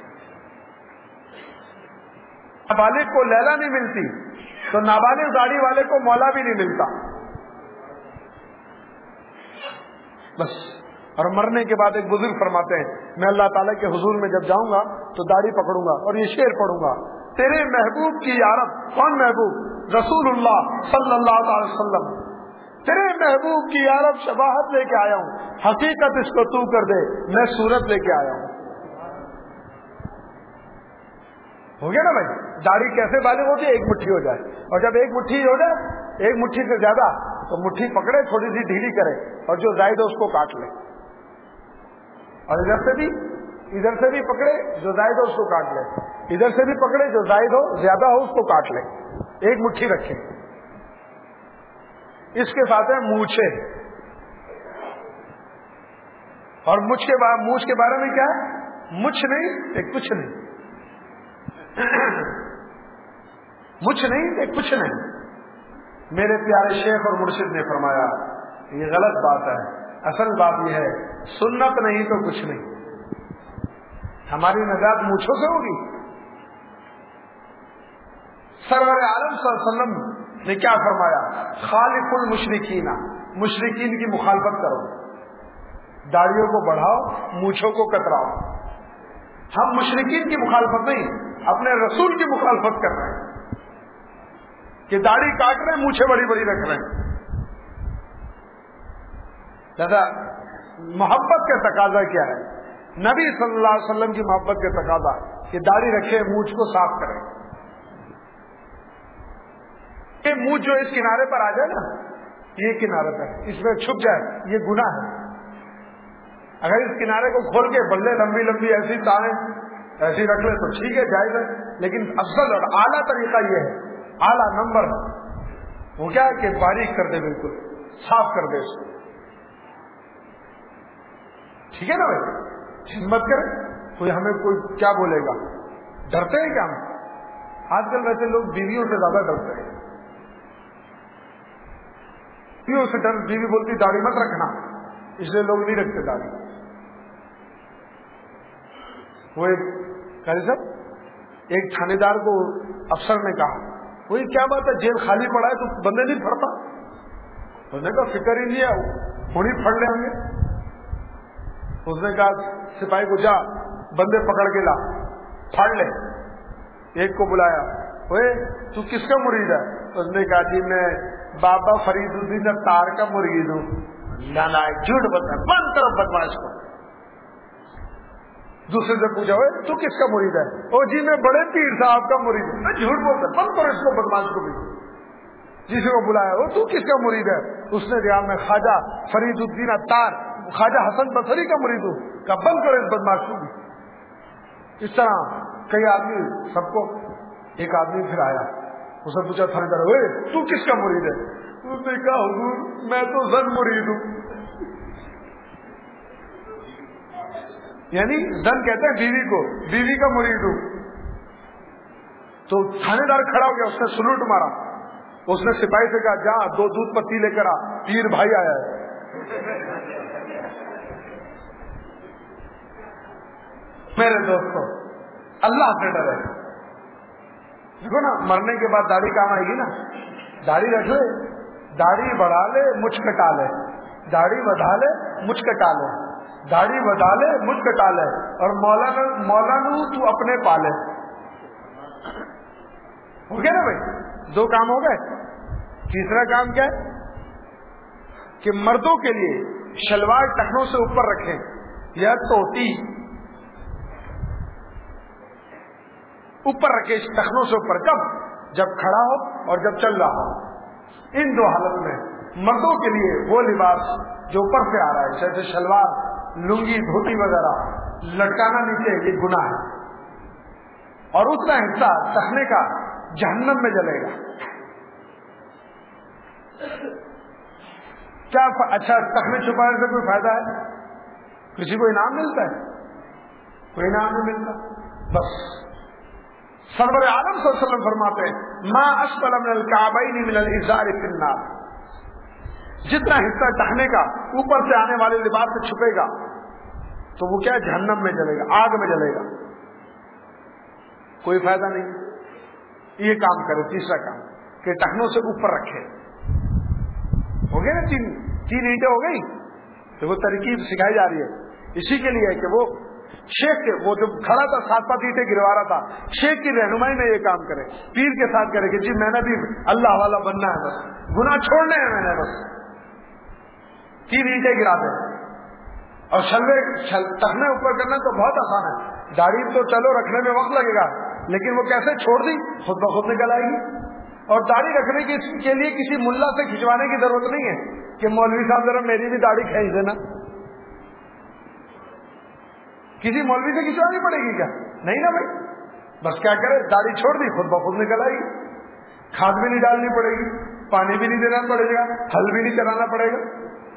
نابالغ کو لیلا نہیں ملتی, تو نابالغ داڑھی والے کو مولا بھی نہیں ملتا. بس. اور مرنے کے بعد ایک بزرگ فرماتے ہیں, میں اللہ تعالیٰ کے حضور میں جب جاؤں گا تو داڑھی پکڑوں گا اور یہ شعر پڑھوں گا, تیرے محبوب کی یارب. کون محبوب؟ رسول اللہ صلی اللہ علیہ وسلم. تیرے محبوب کی یارب شباہت لے کے آیا ہوں, حقیقت اس کو تو کر دے, میں صورت لے کے آیا ہوں. ہو گیا نا بھائی؟ داڑھی کیسے بالغ ہوتی ہے؟ ایک مٹھی ہو جائے, اور جب ایک مٹھی ہو جائے, ایک مٹھی سے زیادہ, تو مٹھی پکڑے, تھوڑی سی ڈھیلی کرے, اور جو زائد ہو اس کو کاٹ لے. اور ادھر سے بھی ادھر سے بھی پکڑے, جو زائد ہو اس کو کاٹ لے. ادھر سے بھی پکڑے, جو زائد ہو زیادہ ہو اس کو کاٹ لے. ایک مٹھی رکھے. اس کے ساتھ ہے مونچھے, اور مجھ کے بارے مونچھ کے بارے میں کیا ہے؟ مچھ نہیں ایک کچھ نہیں. مچھ نہیں ایک کچھ نہیں. میرے پیارے شیخ اور مرشد نے فرمایا یہ غلط بات ہے. اصل بات یہ ہے, سنت نہیں تو کچھ نہیں. ہماری نجات مونچھوں سے ہوگی؟ سرور عالم صلی اللہ علیہ وسلم نے کیا فرمایا؟ خالف المشرکین, مشرکین کی مخالفت کرو, داڑھیوں کو بڑھاؤ, مونچھوں کو کتراؤ. ہم مشرکین کی مخالفت نہیں, اپنے رسول کی مخالفت کر رہے ہیں کہ داڑھی کاٹ رہے ہیں, مونچھیں بڑی بڑی رکھ رہے ہیں. دادا محبت کا تقاضا کیا ہے؟ نبی صلی اللہ علیہ وسلم کی محبت کا تقاضا کہ داڑھی رکھے, مونچھ کو صاف کرے. یہ مونچھ جو اس کنارے پر آ جائے نا, یہ کنارے پر اس میں چھپ جائے, یہ گناہ ہے. اگر اس کنارے کو کھول کے بلے لمبی لمبی ایسی تاریں ایسی رکھ لے تو ٹھیک ہے, جائز ہے. لیکن افضل اور اعلیٰ طریقہ یہ ہے, اعلیٰ نمبر وہ کیا ہے کہ باریک کر دے, بالکل صاف کر دے اس کو. ٹھیک ہے نا بھائی, ہمت کرے. کوئی ہمیں کوئی کیا بولے گا؟ ڈرتے ہیں کیا ہم؟ آج کل ویسے لوگ بیویوں سے زیادہ ڈرتے ہیں. بیویوں سے ڈر, بیوی بولتی داڑھی مت رکھنا, اس لیے لوگ نہیں رکھتے داڑھی. وہ ایک قاری صاحب, ایک تھانے دار کو افسر نے کہا, وہی کیا بات ہے جیل خالی پڑا ہے تو بندے نہیں پھڑتا؟ اس نے کہا فکر ہی نہیں ہے, ہونی پھڑ لیں ہوں گے. اس نے کہا سپاہی کو جا بندے پکڑ کے لا, پھاڑ لے. ایک کو بلایا, اوے تو کس کا مرید ہے؟ اس نے کہا جی میں بابا فرید الدین تار کا مرید ہوں. لانا جھوٹ بتا, بند کرو بدماش کو. دوسرے سے پوچھا, اوے تو کس کا مرید ہے؟ او جی میں بڑے پیر صاحب کا مرید ہوں. جھوٹ بولتا, بند کرو اس کو بدماش کو بھی. جسے کو بلایا, وہ تو کس کا مرید ہے؟ اس نے کہا میں خواجہ فرید الدین تار, خواجہ حسن بصری کا مرید ہوں. کا بند کرو اس بدماش کو بھی. اس طرح کئی آدمی, سب کو. ایک آدمی پھر آیا, اسے پوچھا تھانے دار, اوے تو کس کا مرید ہے؟ اس نے کہا حضور میں تو زن مرید ہوں. یعنی زن کہتے ہیں بیوی کو، بیوی کا مرید ہوں. تو تھانے دار کھڑا ہو گیا، اس نے سلوٹ مارا. اس نے سپاہی سے کہا جا دو دودھ پتی لے کر آ، پیر بھائی آیا ہے. میرے دوستوں اللہ سے ڈرے. دیکھو نا مرنے کے بعد داڑھی کام آئے گی نا. داڑھی رکھ لے، داڑھی بڑھا لے مجھ کٹا لے، داڑھی بڑھا لے مجھ کٹا لے، داڑھی بڑھا لے مجھ کٹا لے، اور مولانا مولانا تو اپنے پالے. ہو گیا نا بھائی، دو کام ہو گئے. تیسرا کام کیا ہے کہ مردوں کے لیے شلوار ٹخنوں سے اوپر رکھیں یا توتی اوپر رکھے ٹخنوں سے اوپر. کب؟ جب کھڑا ہو اور جب چل رہا ہو. ان دو حالت میں مردوں کے لیے وہ لباس جو اوپر سے آ رہا ہے جیسے شلوار، لنگی، دھوتی وغیرہ لٹکانا نیچے، یہ گناہ ہے. اور اتنا حصہ ٹخنے کا جہنم میں جلے گا. کیا اچھا ٹخنے چھپانے سے کوئی فائدہ ہے؟ کسی کو انعام ملتا ہے؟ کوئی انعام نہیں ملتا. بس سرور عالم صلی اللہ علیہ وسلم فرماتے ہیں ما اسفل من الکعبین من الازار فی النار. جتنا حصہ ٹخنے کا اوپر سے آنے والے لباس سے چھپے گا تو وہ کیا جہنم میں جلے گا، آگ میں جلے گا. کوئی فائدہ نہیں. یہ کام کرے. تیسرا کام کہ ٹخنوں سے اوپر رکھے. ہو گئے نا تین تین اینٹیں ہو گئی. تو وہ ترکیب سکھائی جا رہی ہے اسی کے لیے کہ وہ شیخ کے وہ جو کھڑا تھا سات پانچ اینٹیں گروا رہا تھا، شیخ کی رہنمائی میں یہ کام کرے، پیر کے ساتھ کرے کہ جی میں نے بھی اللہ والا بننا ہے، بس گناہ چھوڑنے ہیں میں نے، بس تین اینٹیں گرا دیں. اور شلوے ٹخنے اوپر کرنا تو بہت آسان ہے. داڑھی تو چلو رکھنے میں وقت لگے گا، لیکن وہ کیسے چھوڑ دی خود بخود نکل آئے گی. اور داڑھی رکھنے کے لیے کسی ملا سے کھنچوانے کی ضرورت نہیں ہے کہ مولوی صاحب ذرا میری بھی داڑھی کھینچ دینا. کسی مولوی سے کھنچوانی پڑے گی کیا؟ نہیں نا بھائی. بس کیا کرے، داڑھی چھوڑ دی خود بخود نکل آئے گی. کھاد بھی نہیں ڈالنی پڑے گی، پانی بھی نہیں دینا پڑے گا، ہل بھی نہیں چلانا پڑے گا.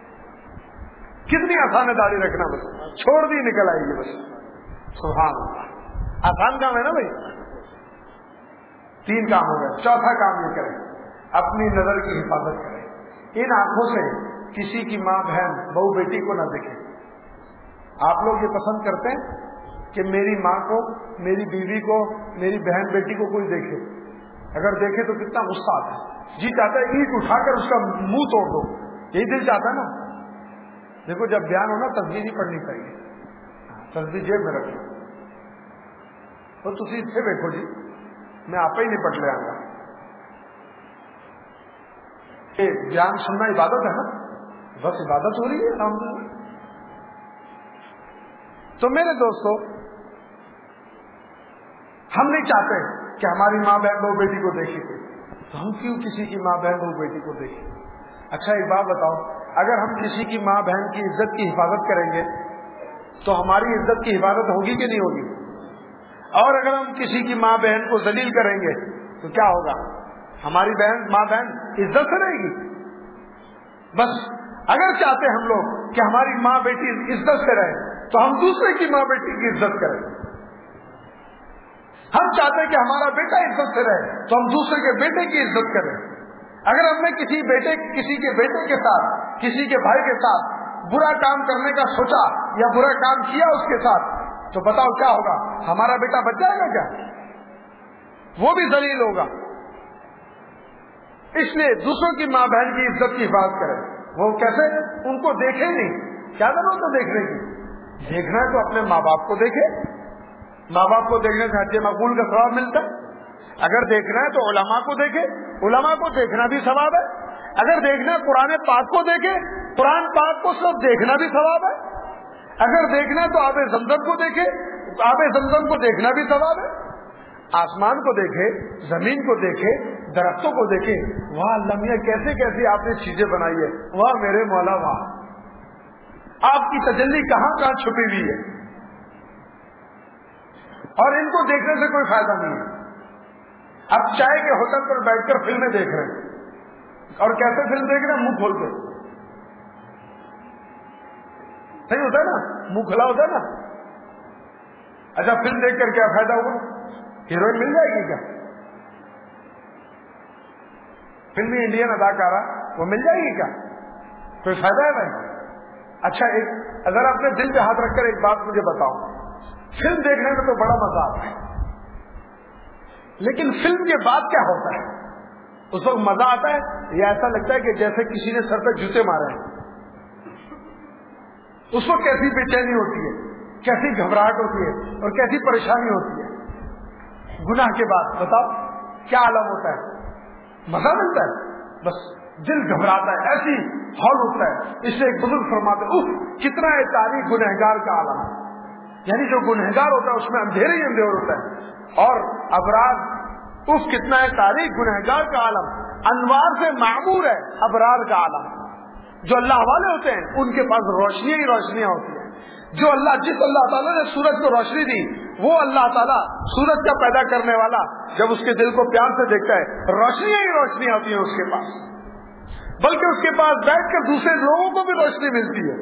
کتنی آسان ہے داڑھی رکھنا، بس چھوڑ دی نکل آئے گی. بس سبحان اللہ، آسان کام ہے نا بھائی. تین کام ہو گئے. چوتھا کام یہ کریں اپنی نظر کی حفاظت کریں. ان آنکھوں سے کسی کی ماں بہن بہو بیٹی کو نہ دیکھیں. آپ لوگ یہ پسند کرتے ہیں کہ میری ماں کو، میری بیوی کو، میری بہن بیٹی کو کوئی دیکھے. اگر دیکھے تو کتنا غصہ آتا ہے. جی چاہتا ہے اینٹ اٹھا کر اس کا منہ توڑ دو. یہی دل چاہتا ہے نا. دیکھو جب بیان ہونا تصویر نہیں پڑھنی چاہیے، تصویر جیب میں رکھو. تو تسی اتنے بیٹھو جی، میں آپ ہی نپٹ لے آؤں گا. بیان سننا عبادت ہے نا، بس عبادت ہو رہی ہے الحمدللہ. تو میرے دوستو ہم نہیں چاہتے کہ ہماری ماں بہن بہو بیٹی کو دیکھے، تو ہم کیوں کسی کی ماں بہن بہو بیٹی کو دیکھیں. اچھا ایک بات بتاؤ، اگر ہم کسی کی ماں بہن کی عزت کی حفاظت کریں گے تو ہماری عزت کی حفاظت ہوگی کہ نہیں ہوگی؟ اور اگر ہم کسی کی ماں بہن کو ذلیل کریں گے تو کیا ہوگا؟ ہماری بہن ماں بہن عزت سے رہے گی. بس اگر چاہتے ہم لوگ کہ ہماری ماں بیٹی عزت سے رہے تو ہم دوسرے کی ماں بیٹی کی عزت کریں. ہم چاہتے کہ ہمارا بیٹا عزت سے رہے تو ہم دوسرے کے بیٹے کی عزت کریں. اگر ہم نے کسی بیٹے کسی کے بیٹے کے ساتھ، کسی کے بھائی کے ساتھ برا کام کرنے کا سوچا یا برا کام کیا اس کے ساتھ، تو بتاؤ کیا ہوگا؟ ہمارا بیٹا بچ جائے گا کیا؟ وہ بھی ذلیل ہوگا. اس لیے دوسروں کی ماں بہن کی عزت کی حفاظت کریں. وہ کیسے؟ ان کو دیکھے نہیں. کیا ضرورت ہے دیکھنے کی؟ دیکھنا ہے تو اپنے ماں باپ کو دیکھے. ماں باپ کو دیکھنے سے حج مقبول کا ثواب ملتا ہے. اگر دیکھنا ہے تو علماء کو دیکھے، علماء کو دیکھنا بھی ثواب ہے. اگر دیکھنا ہے قرآن پاک کو دیکھے، قرآن پاک کو صرف دیکھنا بھی ثواب ہے. اگر دیکھنا ہے تو آب زمزم کو دیکھے، آب زمزم کو دیکھنا بھی ثواب ہے. آسمان کو دیکھے، زمین کو دیکھے، درختوں کو دیکھے. واہ اللہ میاں کیسے کیسے آپ نے چیزیں بنائی ہے، واہ میرے مولا واہ، آپ کی تجلی کہاں کہاں چھپی ہوئی ہے. اور ان کو دیکھنے سے کوئی فائدہ نہیں ہے. اب چائے کے ہوٹل پر بیٹھ کر فلمیں دیکھ رہے ہیں، اور کیسے فلم دیکھ رہے ہیں؟ منہ کھول کے. صحیح ہوتا ہے نا، منہ کھلا ہوتا ہے نا. اچھا فلم دیکھ کر کیا فائدہ ہوا؟ ہیروئن مل جائے گی کیا؟ فلمی انڈین اداکارہ وہ مل جائے گی کیا؟ کوئی فائدہ ہے بھائی؟ اچھا ایک اگر اپنے دل پہ ہاتھ رکھ کر ایک بات مجھے بتاؤ، فلم دیکھنے میں تو بڑا مزہ آتا ہے، لیکن فلم کے بعد کیا ہوتا ہے؟ اس وقت مزہ آتا ہے یا ایسا لگتا ہے کہ جیسے کسی نے سر پہ جوتے مارے ہیں؟ اس وقت کیسی بے چینی ہوتی ہے، کیسی گھبراہٹ ہوتی ہے اور کیسی پریشانی ہوتی ہے؟ گناہ کے بعد بتاؤ کیا عالم ہوتا ہے؟ مزہ ملتا ہے، بس دل گھبراتا ہے، ایسی ہال ہوتا ہے۔ اس سے ایک بزرگ فرماتے ہیں اف کتنا ہے تاریخ گنہگار کا عالم، یعنی جو گنہگار ہوتا ہے اس میں اندھیرے ہی اندھیر ہوتا ہے، اور ابرار اف کتنا ہے تاریخ گنہگار کا عالم، انوار سے معمور ہے ابرار کا عالم۔ جو اللہ والے ہوتے ہیں ان کے پاس روشنیاں ہی روشنیاں ہوتی ہیں، جو اللہ جس اللہ تعالیٰ نے سورج کو روشنی دی وہ اللہ تعالیٰ سورج کا پیدا کرنے والا جب اس کے دل کو پیار سے دیکھتا ہے روشنیاں ہی روشنیاں ہوتی ہیں اس کے پاس، بلکہ اس کے پاس بیٹھ کر دوسرے لوگوں کو بھی روشنی ملتی ہے۔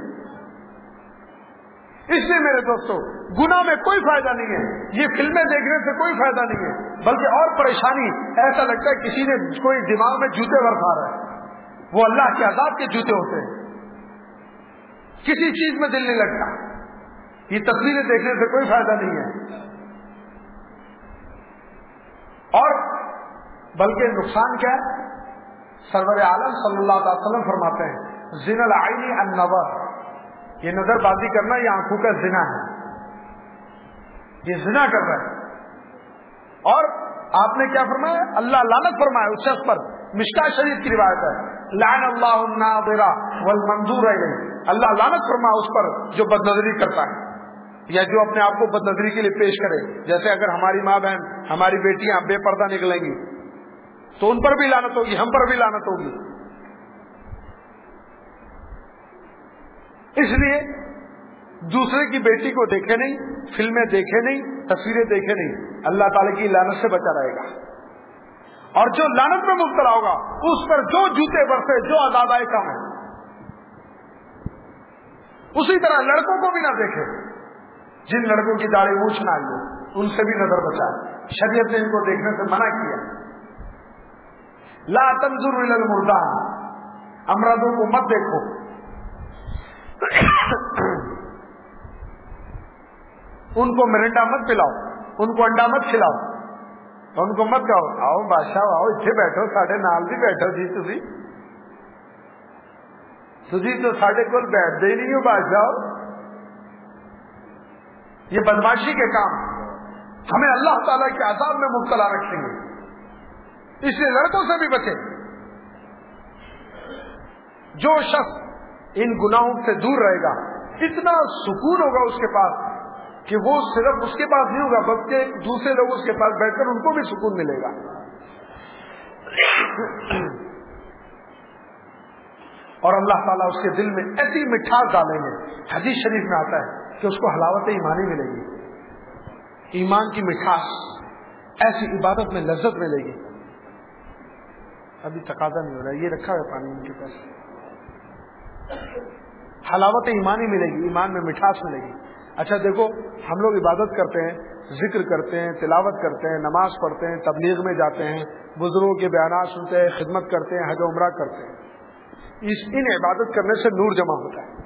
اس لیے میرے دوستو گناہ میں کوئی فائدہ نہیں ہے، یہ فلمیں دیکھنے سے کوئی فائدہ نہیں ہے، بلکہ اور پریشانی، ایسا لگتا ہے کسی نے کوئی دماغ میں جوتے برسا رہا ہے، وہ اللہ کے عذاب کے جوتے ہوتے ہیں، کسی چیز میں دل نہیں لگتا۔ یہ تصویریں دیکھنے سے کوئی فائدہ نہیں ہے، اور بلکہ نقصان کیا ہے؟ سرور عالم صلی اللہ علیہ وسلم فرماتے ہیں زنا العین النظر، یہ نظر بازی کرنا یہ آنکھوں کا زنا ہے، یہ زنا کر رہا ہے۔ اور آپ نے کیا فرمایا؟ اللہ لعنت فرمایا اس شخص پر، مشکاۃ شریف کی روایت ہے لعن اللہ الناظر والمنظور الیہ، اللہ لعنت فرمایا اس پر جو بد نظری کرتا ہے یا جو اپنے آپ کو بد نظری کے لیے پیش کرے۔ جیسے اگر ہماری ماں بہن ہماری بیٹیاں بے پردہ نکلیں گی تو ان پر بھی لعنت ہوگی، ہم پر بھی لعنت ہوگی۔ اس لیے دوسرے کی بیٹی کو دیکھے نہیں، فلمیں دیکھے نہیں، تصویریں دیکھے نہیں، اللہ تعالی کی لعنت سے بچا رہے گا۔ اور جو لعنت میں مبتلا ہوگا اس پر جو جوتے برسے، جو عذاب آئے کم ہے۔ اسی طرح لڑکوں کو بھی نہ دیکھے، جن لڑکوں کی داڑھی اونچ نہ آئی ان سے بھی نظر بچائے، شریعت نے ان کو دیکھنے سے منع کیا۔ لا تنظر الی المردان، امراضوں کو مت دیکھو، ان کو مرنڈا مت پلاؤ، ان کو انڈا مت کھلاؤ، ان کو مت کہو آؤ بادشاہ آؤ اتنے بیٹھو ساڈے نال بھی بیٹھو جی، تسی تسی تو ساڈے کول بیٹھتے ہی نہیں ہو بادشاہ۔ یہ بدماشی کے کام ہمیں اللہ تعالیٰ کے عذاب میں مبتلا رکھیں گے، اس لیے لڑکوں سے بھی بچے۔ جو شخص ان گناہوں سے دور رہے گا اتنا سکون ہوگا اس کے پاس کہ وہ صرف اس کے پاس نہیں ہوگا بلکہ دوسرے لوگ اس کے پاس بیٹھ کر ان کو بھی سکون ملے گا۔ اور اللہ تعالیٰ اس کے دل میں ایسی مٹھاس ڈالیں گے، حدیث شریف میں آتا ہے کہ اس کو حلاوت ایمانی ملے گی، ایمان کی مٹھاس، ایسی عبادت میں لذت ملے گی۔ ابھی تقاضا نہیں ہو رہا ہے، یہ رکھا ہے پانی ان کے پاس۔ حلاوت ایمانی ملے گی، ایمان میں مٹھاس ملے گی۔ اچھا دیکھو ہم لوگ عبادت کرتے ہیں، ذکر کرتے ہیں، تلاوت کرتے ہیں، نماز پڑھتے ہیں، تبلیغ میں جاتے ہیں، بزرگوں کے بیانات سنتے ہیں، خدمت کرتے ہیں، حج و عمرہ کرتے ہیں، اس ان عبادت کرنے سے نور جمع ہوتا ہے،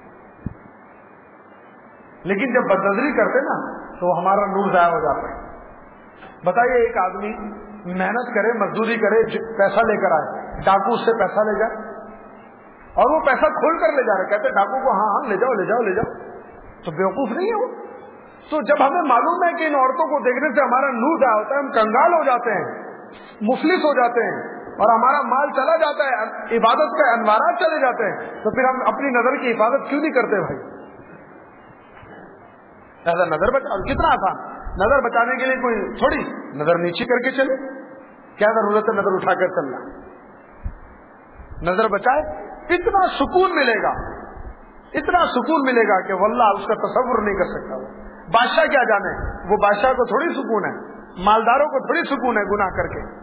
لیکن جب بدنظری کرتے نا تو ہمارا نور ضائع ہو جاتا ہے۔ بتائیے ایک آدمی محنت کرے، مزدوری کرے، پیسہ لے کر آئے، ڈاکو اس سے پیسہ لے جائے اور وہ پیسہ کھول کر لے جا رہے، کہتے ڈاکو کو ہاں ہاں لے جاؤ لے جاؤ لے جاؤ، تو بیوقوف نہیں ہے وہ؟ تو جب ہمیں معلوم ہے کہ ان عورتوں کو دیکھنے سے ہمارا نور ضائع ہوتا ہے، ہم کنگال ہو جاتے ہیں، مفلس ہو جاتے ہیں اور ہمارا مال چلا جاتا ہے، عبادت کے انوارات چلے جاتے ہیں، تو پھر ہم اپنی نظر کی حفاظت کیوں نہیں کرتے بھائی؟ ایسا نظر بچا، اور کتنا آسان، نظر بچانے کے لیے کوئی تھوڑی نظر نیچے کر کے چلے، کیا ضرورت ہے نظر اٹھا کر چلنا؟ نظر بچائے، اتنا سکون ملے گا، اتنا سکون ملے گا کہ واللہ اس کا تصور نہیں کر سکتا۔ وہ بادشاہ کیا جانے، وہ بادشاہ کو تھوڑی سکون ہے، مالداروں کو تھوڑی سکون ہے گناہ کر کے۔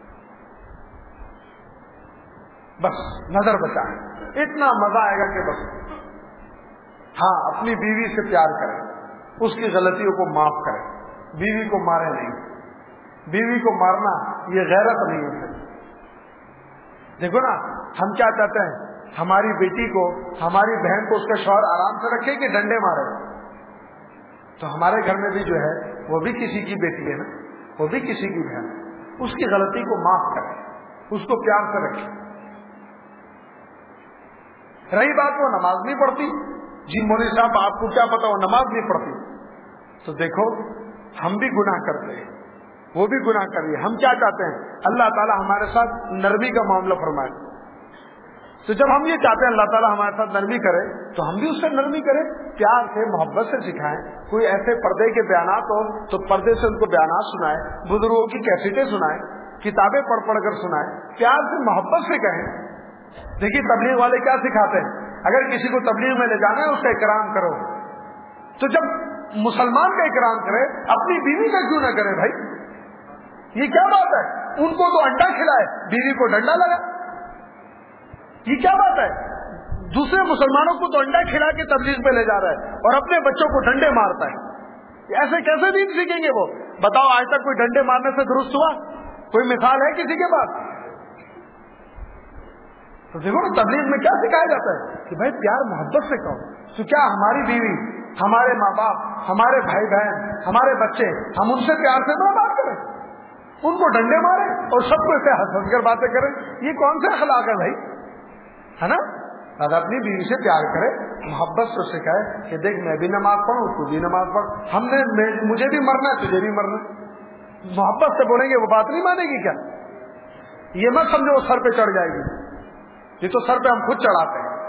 بس نظر بچائے، اتنا مزہ آئے گا کہ بس۔ ہاں اپنی بیوی سے پیار کریں، اس کی غلطیوں کو معاف کریں، بیوی کو مارے نہیں. بیوی کو مارنا یہ غیرت نہیں ہے. دیکھو نا ہم کیا چاہتے ہیں, ہماری بیٹی کو, ہماری بہن کو اس کا شوہر آرام سے رکھے کہ ڈنڈے مارے. تو ہمارے گھر میں بھی جو ہے وہ بھی کسی کی بیٹی ہے نا, وہ بھی کسی کی بہن, اس کی غلطی کو معاف کرے, اس کو پیار سے رکھے. رہی بات وہ نماز نہیں پڑھتی, جی مولوی صاحب آپ کو کیا پتا وہ نماز نہیں پڑھتی, تو دیکھو ہم بھی گناہ کرتے ہیں, وہ بھی گناہ کر رہی ہے. ہم کیا چاہتے ہیں, اللہ تعالیٰ ہمارے ساتھ نرمی کا معاملہ فرمائے. تو جب ہم یہ چاہتے ہیں اللہ تعالیٰ ہمارے ساتھ نرمی کرے, تو ہم بھی اس سے نرمی کریں, پیار سے محبت سے سکھائیں. کوئی ایسے پردے کے بیانات ہو تو پردے سے ان کو بیانات سنائیں, بزرگوں کی کیسٹیں سنائیں, کتابیں پڑھ پڑھ کر سنائیں, پیار سے محبت سے کہیں. دیکھیے تبلیغ والے کیا سکھاتے ہیں, اگر کسی کو تبلیغ میں لے جانا ہے اس کا اکرام کرو. تو جب مسلمان کا اکرام کرے اپنی بیوی کا کیوں نہ کرے بھائی؟ یہ کیا بات ہے؟ ان کو تو انڈا کھلائے, بیوی کو ڈنڈا لگا, یہ کیا بات ہے؟ دوسرے مسلمانوں کو تو انڈا کھلا کے تبلیغ پہ لے جا رہا ہے اور اپنے بچوں کو ڈنڈے مارتا ہے. ایسے کیسے دین سیکھیں گے وہ؟ بتاؤ آج تک کوئی ڈنڈے مارنے سے درست ہوا؟ کوئی مثال ہے کسی کے پاس؟ تو دیکھو نا تبلیغ میں کیا سکھایا جاتا ہے کہ بھائی پیار محبت سے کہو. تو کیا ہماری بیوی, ہمارے ماں باپ, ہمارے بھائی بہن, ہمارے بچے, ہم ان سے پیار سے نہ بات کریں, ان کو ڈنڈے مارے اور سب کو ایسے ہنس ہنس کر باتیں کریں؟ یہ کون سا اخلاق ہے بھائی, ہے نا؟ اگر اپنی بیوی سے پیار کرے, محبت سے اسے کہے کہ دیکھ میں بھی نماز پڑھوں, تو بھی نماز پڑھ, ہم نے مجھے بھی مرنا ہے, تجھے بھی مرنا. محبت سے بولیں گے وہ بات نہیں مانے گی کیا؟ یہ مت سمجھو وہ سر پہ چڑھ جائے گی, یہ تو سر پہ ہم خود چڑھاتے ہیں.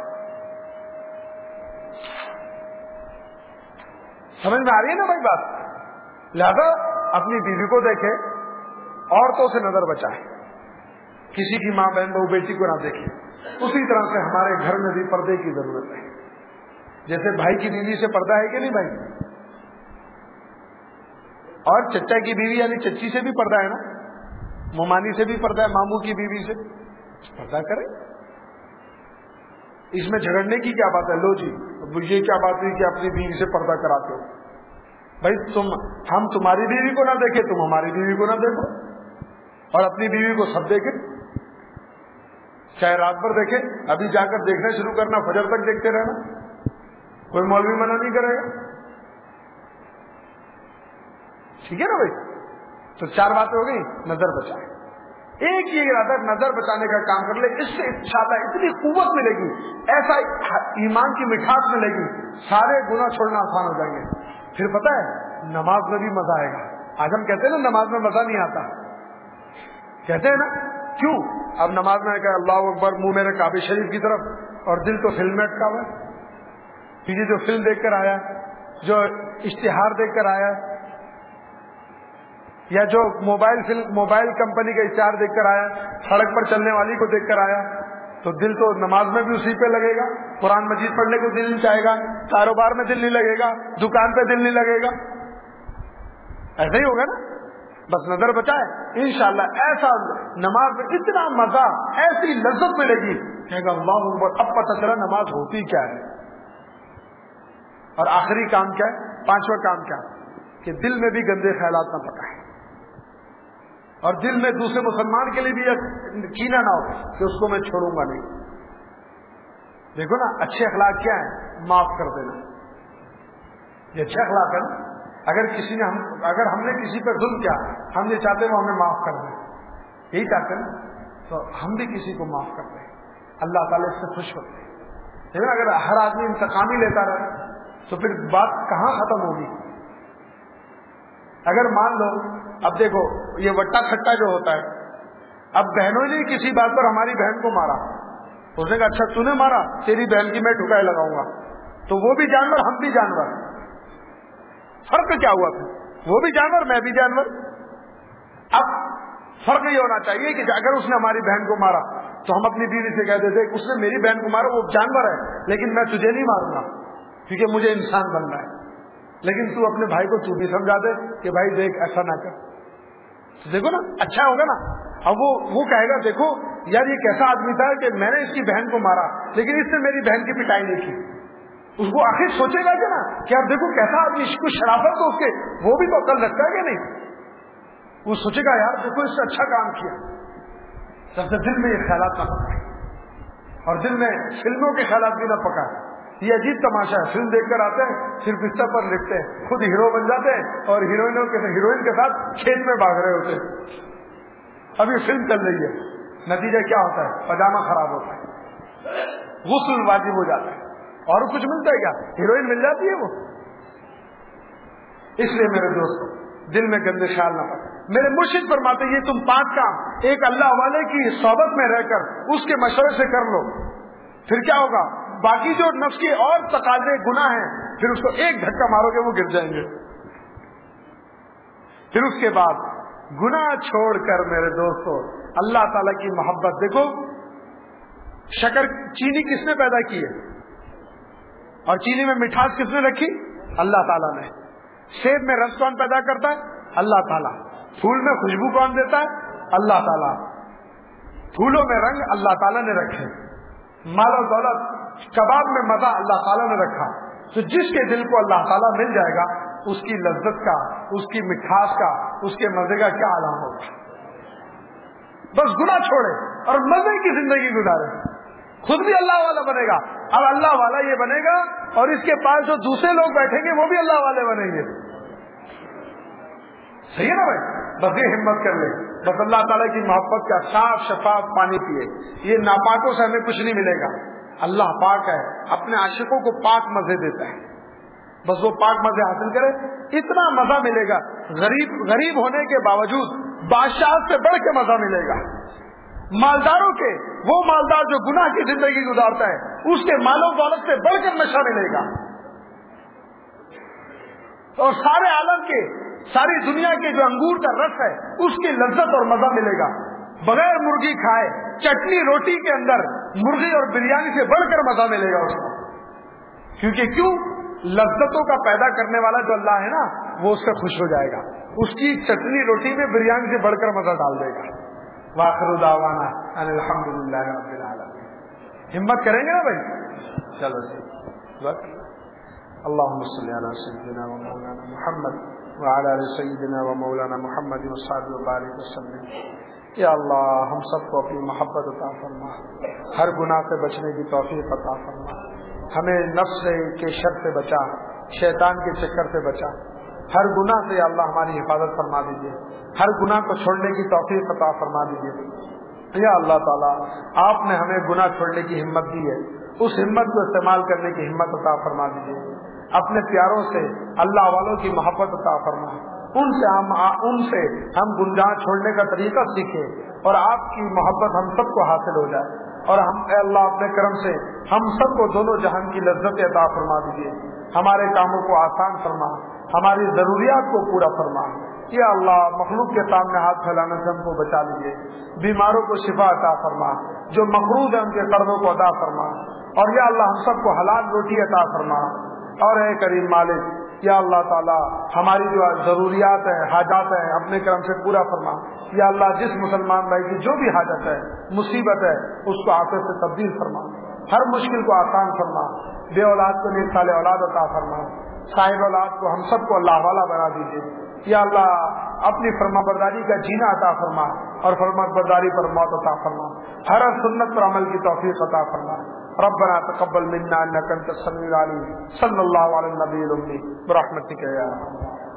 سمجھ میں آ رہی ہے نا بھائی بات؟ لہذا اپنی بیوی کو دیکھے, عورتوں سے نظر بچائے, کسی کی ماں بہن بہو بیٹی کو نہ دیکھے. اسی طرح سے ہمارے گھر میں بھی پردے کی ضرورت ہے. جیسے بھائی کی بیوی سے پردہ ہے کہ نہیں بھائی, اور چچا کی بیوی یعنی چچی سے بھی پردہ ہے نا, ممانی سے بھی پردہ ہے, ماموں کی بیوی سے پردہ کرے. اس میں جھگڑنے کی کیا بات ہے؟ لو جی یہ کیا بات ہوئی کہ اپنی بیوی سے پردہ کراتے ہو؟ بھائی تم, ہم تمہاری بیوی کو نہ دیکھے, تم ہماری بیوی کو نہ دیکھو, اور اپنی بیوی کو سب دیکھے, چاہے رات بھر دیکھے, ابھی جا کر دیکھنا شروع کرنا, فجر تک دیکھتے رہنا, کوئی مولوی منع نہیں کرے گا. ٹھیک ہے نا بھائی؟ تو چار باتیں ہو گئی. نظر بچائے, ایک یہ ارادہ نظر بچانے کا کام کر لے, اس سے انشاءاللہ اتنی قوت ملے گی, ایسا ایمان کی مٹھاس ملے گی, سارے گناہ چھوڑنا آسان ہو جائیں گے. پھر پتہ ہے نماز میں بھی مزہ آئے گا. آج ہم کہتے ہیں نا نماز میں مزہ نہیں آتا, کہتے ہیں نا, کیوں؟ اب نماز میں کہ اللہ اکبر, منہ میرے کعبہ شریف کی طرف, اور دل تو فلم میں اٹکا ہوا ہے. پیچھے جو فلم دیکھ کر آیا, جو اشتہار دیکھ کر آیا, یا جو موبائل فلم موبائل کمپنی کا اشتہار دیکھ کر آیا, سڑک پر چلنے والی کو دیکھ کر آیا, تو دل تو نماز میں بھی اسی پہ لگے گا, قرآن مجید پڑھنے کو دل نہیں چاہے گا, کاروبار میں دل نہیں لگے گا, دکان پہ دل نہیں لگے گا. ایسا ہی ہوگا نا. بس نظر بچائے, انشاءاللہ ایسا نماز میں اتنا مزہ, ایسی لذت ملے گی, کہے گا اللہ اکبر, اب پتہ چلا نماز ہوتی کیا ہے. اور آخری کام کیا ہے, پانچواں کام کیا ہے, کہ دل میں بھی گندے خیالات نہ پکائے, اور دل میں دوسرے مسلمان کے لیے بھی کینہ نہ ہو کہ اس کو میں چھوڑوں گا نہیں. دیکھو نا اچھے اخلاق کیا ہے, معاف کر دینا, یہ اچھے اخلاق ہے نا. اگر کسی نے ہم اگر ہم نے کسی پر ظلم کیا, ہم یہ چاہتے ہیں وہ ہمیں معاف کر دیں, یہی چاہتے ہیں نا, تو ہم بھی کسی کو معاف کر دیں, اللہ تعالیٰ اس سے خوش ہوتے ہیں. لیکن اگر ہر آدمی انتقام ہی لیتا رہے تو پھر بات کہاں ختم ہوگی. اگر مان لو, اب دیکھو یہ وٹا کھٹا جو ہوتا ہے, اب بہنوں نے کسی بات پر ہماری بہن کو مارا, اس نے کہا اچھا تو نے مارا, تیری بہن کی میں ٹھکائی لگاؤں گا, تو وہ بھی جانور ہم بھی جانور, فرق کیا ہوا پھر, وہ بھی جانور میں بھی جانور. اب فرق یہ ہونا چاہیے کہ اگر اس نے ہماری بہن کو مارا تو ہم اپنی بیوی سے کہہ دیتے اس نے میری بہن کو مارا, وہ جانور ہے لیکن میں تجھے نہیں ماروں گا کیونکہ مجھے انسان بننا ہے, لیکن تو اپنے بھائی کو تو بھی سمجھا دے کہ بھائی دیکھ ایسا نہ کر. تو دیکھو نا اچھا ہوگا نا. اب وہ وہ کہے گا دیکھو یار یہ کیسا آدمی تھا کہ میں نے اس کی بہن کو مارا لیکن اس نے میری بہن کی پٹائی نہیں کی, اس کو آخر سوچے گا کہ نا کہ اب دیکھو کیسا آدمی کچھ شرافت تو اس کے وہ بھی تو عقل رکھتا ہے کہ نہیں. وہ سوچے گا یار دیکھو اس سے اچھا کام کیا. سب سے دل میں یہ خیالات نہ پکائے اور دل میں فلموں کے خیالات بھی نہ پکائے. یہ عجیب تماشا ہے. فلم دیکھ کر آتے ہیں صرف بستر پر لکھتے ہیں, خود ہیرو بن جاتے ہیں اور ہیروئنوں کے ہیروئن کے ساتھ کھیت میں بھاگ رہے ہوتے ہیں. اب یہ فلم چل رہی ہے, نتیجہ کیا ہوتا ہے؟ پاجامہ خراب ہوتا ہے, غسل واجب ہو جاتا ہے, اور کچھ ملتا ہے کیا؟ ہیروئن مل جاتی ہے وہ. اس لیے میرے دوست دل میں گندے خیال نہ پڑے. میرے مرشد فرماتے یہ تم پانچ کام ایک اللہ والے کی صحبت میں رہ کر اس کے مشورے سے کر لو, پھر کیا ہوگا؟ باقی جو نفس کے اور تقاضے گناہ ہیں پھر اس کو ایک دھکا مارو گے وہ گر جائیں گے. پھر اس کے بعد گناہ چھوڑ کر میرے دوستو اللہ تعالیٰ کی محبت. دیکھو شکر چینی کس نے پیدا کی ہے اور چینی میں مٹھاس کس نے رکھی؟ اللہ تعالیٰ نے. سیب میں رس کون پیدا کرتا ہے؟ اللہ تعالیٰ. پھول میں خوشبو کون دیتا ہے؟ اللہ تعالیٰ. پھولوں میں رنگ اللہ تعالیٰ نے رکھے. مال و دولت کباب میں مزہ اللہ تعالیٰ نے رکھا. تو جس کے دل کو اللہ تعالیٰ مل جائے گا اس کی لذت کا, اس کی مٹھاس کا, اس کے مزے کا کیا عالم ہوگا. بس گناہ چھوڑے اور مزے کی زندگی گزارے, خود بھی اللہ والا بنے گا. اب اللہ والا یہ بنے گا اور اس کے پاس جو دوسرے لوگ بیٹھیں گے وہ بھی اللہ والے بنیں گے. صحیح ہے نا بھائی؟ بس یہ ہمت کر لے, بس اللہ تعالیٰ کی محبت کا صاف شفاف پانی پیے. یہ ناپاکوں سے ہمیں کچھ نہیں ملے گا. اللہ پاک ہے, اپنے عاشقوں کو پاک مزے دیتا ہے. بس وہ پاک مزے حاصل کرے, اتنا مزہ ملے گا. غریب غریب ہونے کے باوجود بادشاہ سے بڑھ کے مزہ ملے گا. مالداروں کے وہ مالدار جو گناہ کی زندگی گزارتا ہے اس کے مال و دولت سے بڑھ کر نشہ ملے گا. اور سارے عالم کے ساری دنیا کے جو انگور کا رس ہے اس کی لذت اور مزہ ملے گا. بغیر مرغی کھائے چٹنی روٹی کے اندر مرغی اور بریانی سے بڑھ کر مزہ ملے گا اس کو. کیونکہ کیوں؟ لذتوں کا پیدا کرنے والا جو اللہ ہے نا وہ اس سے خوش ہو جائے گا, اس کی چٹنی روٹی میں بریانی سے بڑھ کر مزہ ڈال دے گا. واخر دعوانا ان الحمدللہ رب العالمین. ہمت کریں گے نا بھائی؟ چلو جی. اللہم صلی علی سیدنا و مولانا محمد وعلی آل سیدنا و مولانا محمد وصحبہ وبارک وسلم. یا اللہ ہم سب کو اپنی محبت عطا فرما, ہر گناہ سے بچنے کی توفیق عطا فرما. ہمیں نفس کے شر سے بچا, شیطان کے چکر سے بچا. ہر گناہ سے یا اللہ ہماری حفاظت فرما دیجیے, ہر گناہ کو چھوڑنے کی توفیق عطا فرما دیجیے. یا اللہ تعالیٰ آپ نے ہمیں گناہ چھوڑنے کی ہمت دی ہے, اس ہمت کو استعمال کرنے کی ہمت عطا فرما دیجیے. اپنے پیاروں سے اللہ والوں کی محبت عطا فرما, ان سے ہم ان سے ہم گناہ چھوڑنے کا طریقہ سیکھیں اور آپ کی محبت ہم سب کو حاصل ہو جائے. اور ہم اے اللہ اپنے کرم سے ہم سب کو دونوں جہان کی لذت عطا فرما دیجیے. ہمارے کاموں کو آسان فرما, ہماری ضروریات کو پورا فرما. یا اللہ مخلوق کے سامنے ہاتھ پھیلانے سے ہم کو بچا لیجیے. بیماروں کو شفا عطا فرما, جو مقروض ہیں ان کے قرضوں کو عطا فرما. اور یا اللہ ہم سب کو حلال روٹی عطا فرما. اور اے کریم مالک یا اللہ تعالی ہماری جو ضروریات ہیں حاجات ہیں اپنے کرم سے پورا فرما. یا اللہ جس مسلمان بھائی کی جو بھی حاجت ہے مصیبت ہے اس کو عافیت سے تبدیل فرما, ہر مشکل کو آسان فرما. بے اولاد کو نیک سال اولاد عطا فرما, صاحب اولاد کو ہم سب کو اللہ والا بنا دیجیے. یا اللہ اپنی فرما برداری کا جینا عطا فرما اور فرما برداری پر موت عطا فرما. ہر سنت پر عمل کی توفیق عطا فرما. ربنا تقبل منا انك انت السميع العليم. صلی اللہ علیہ النبی الامي برحمتك یا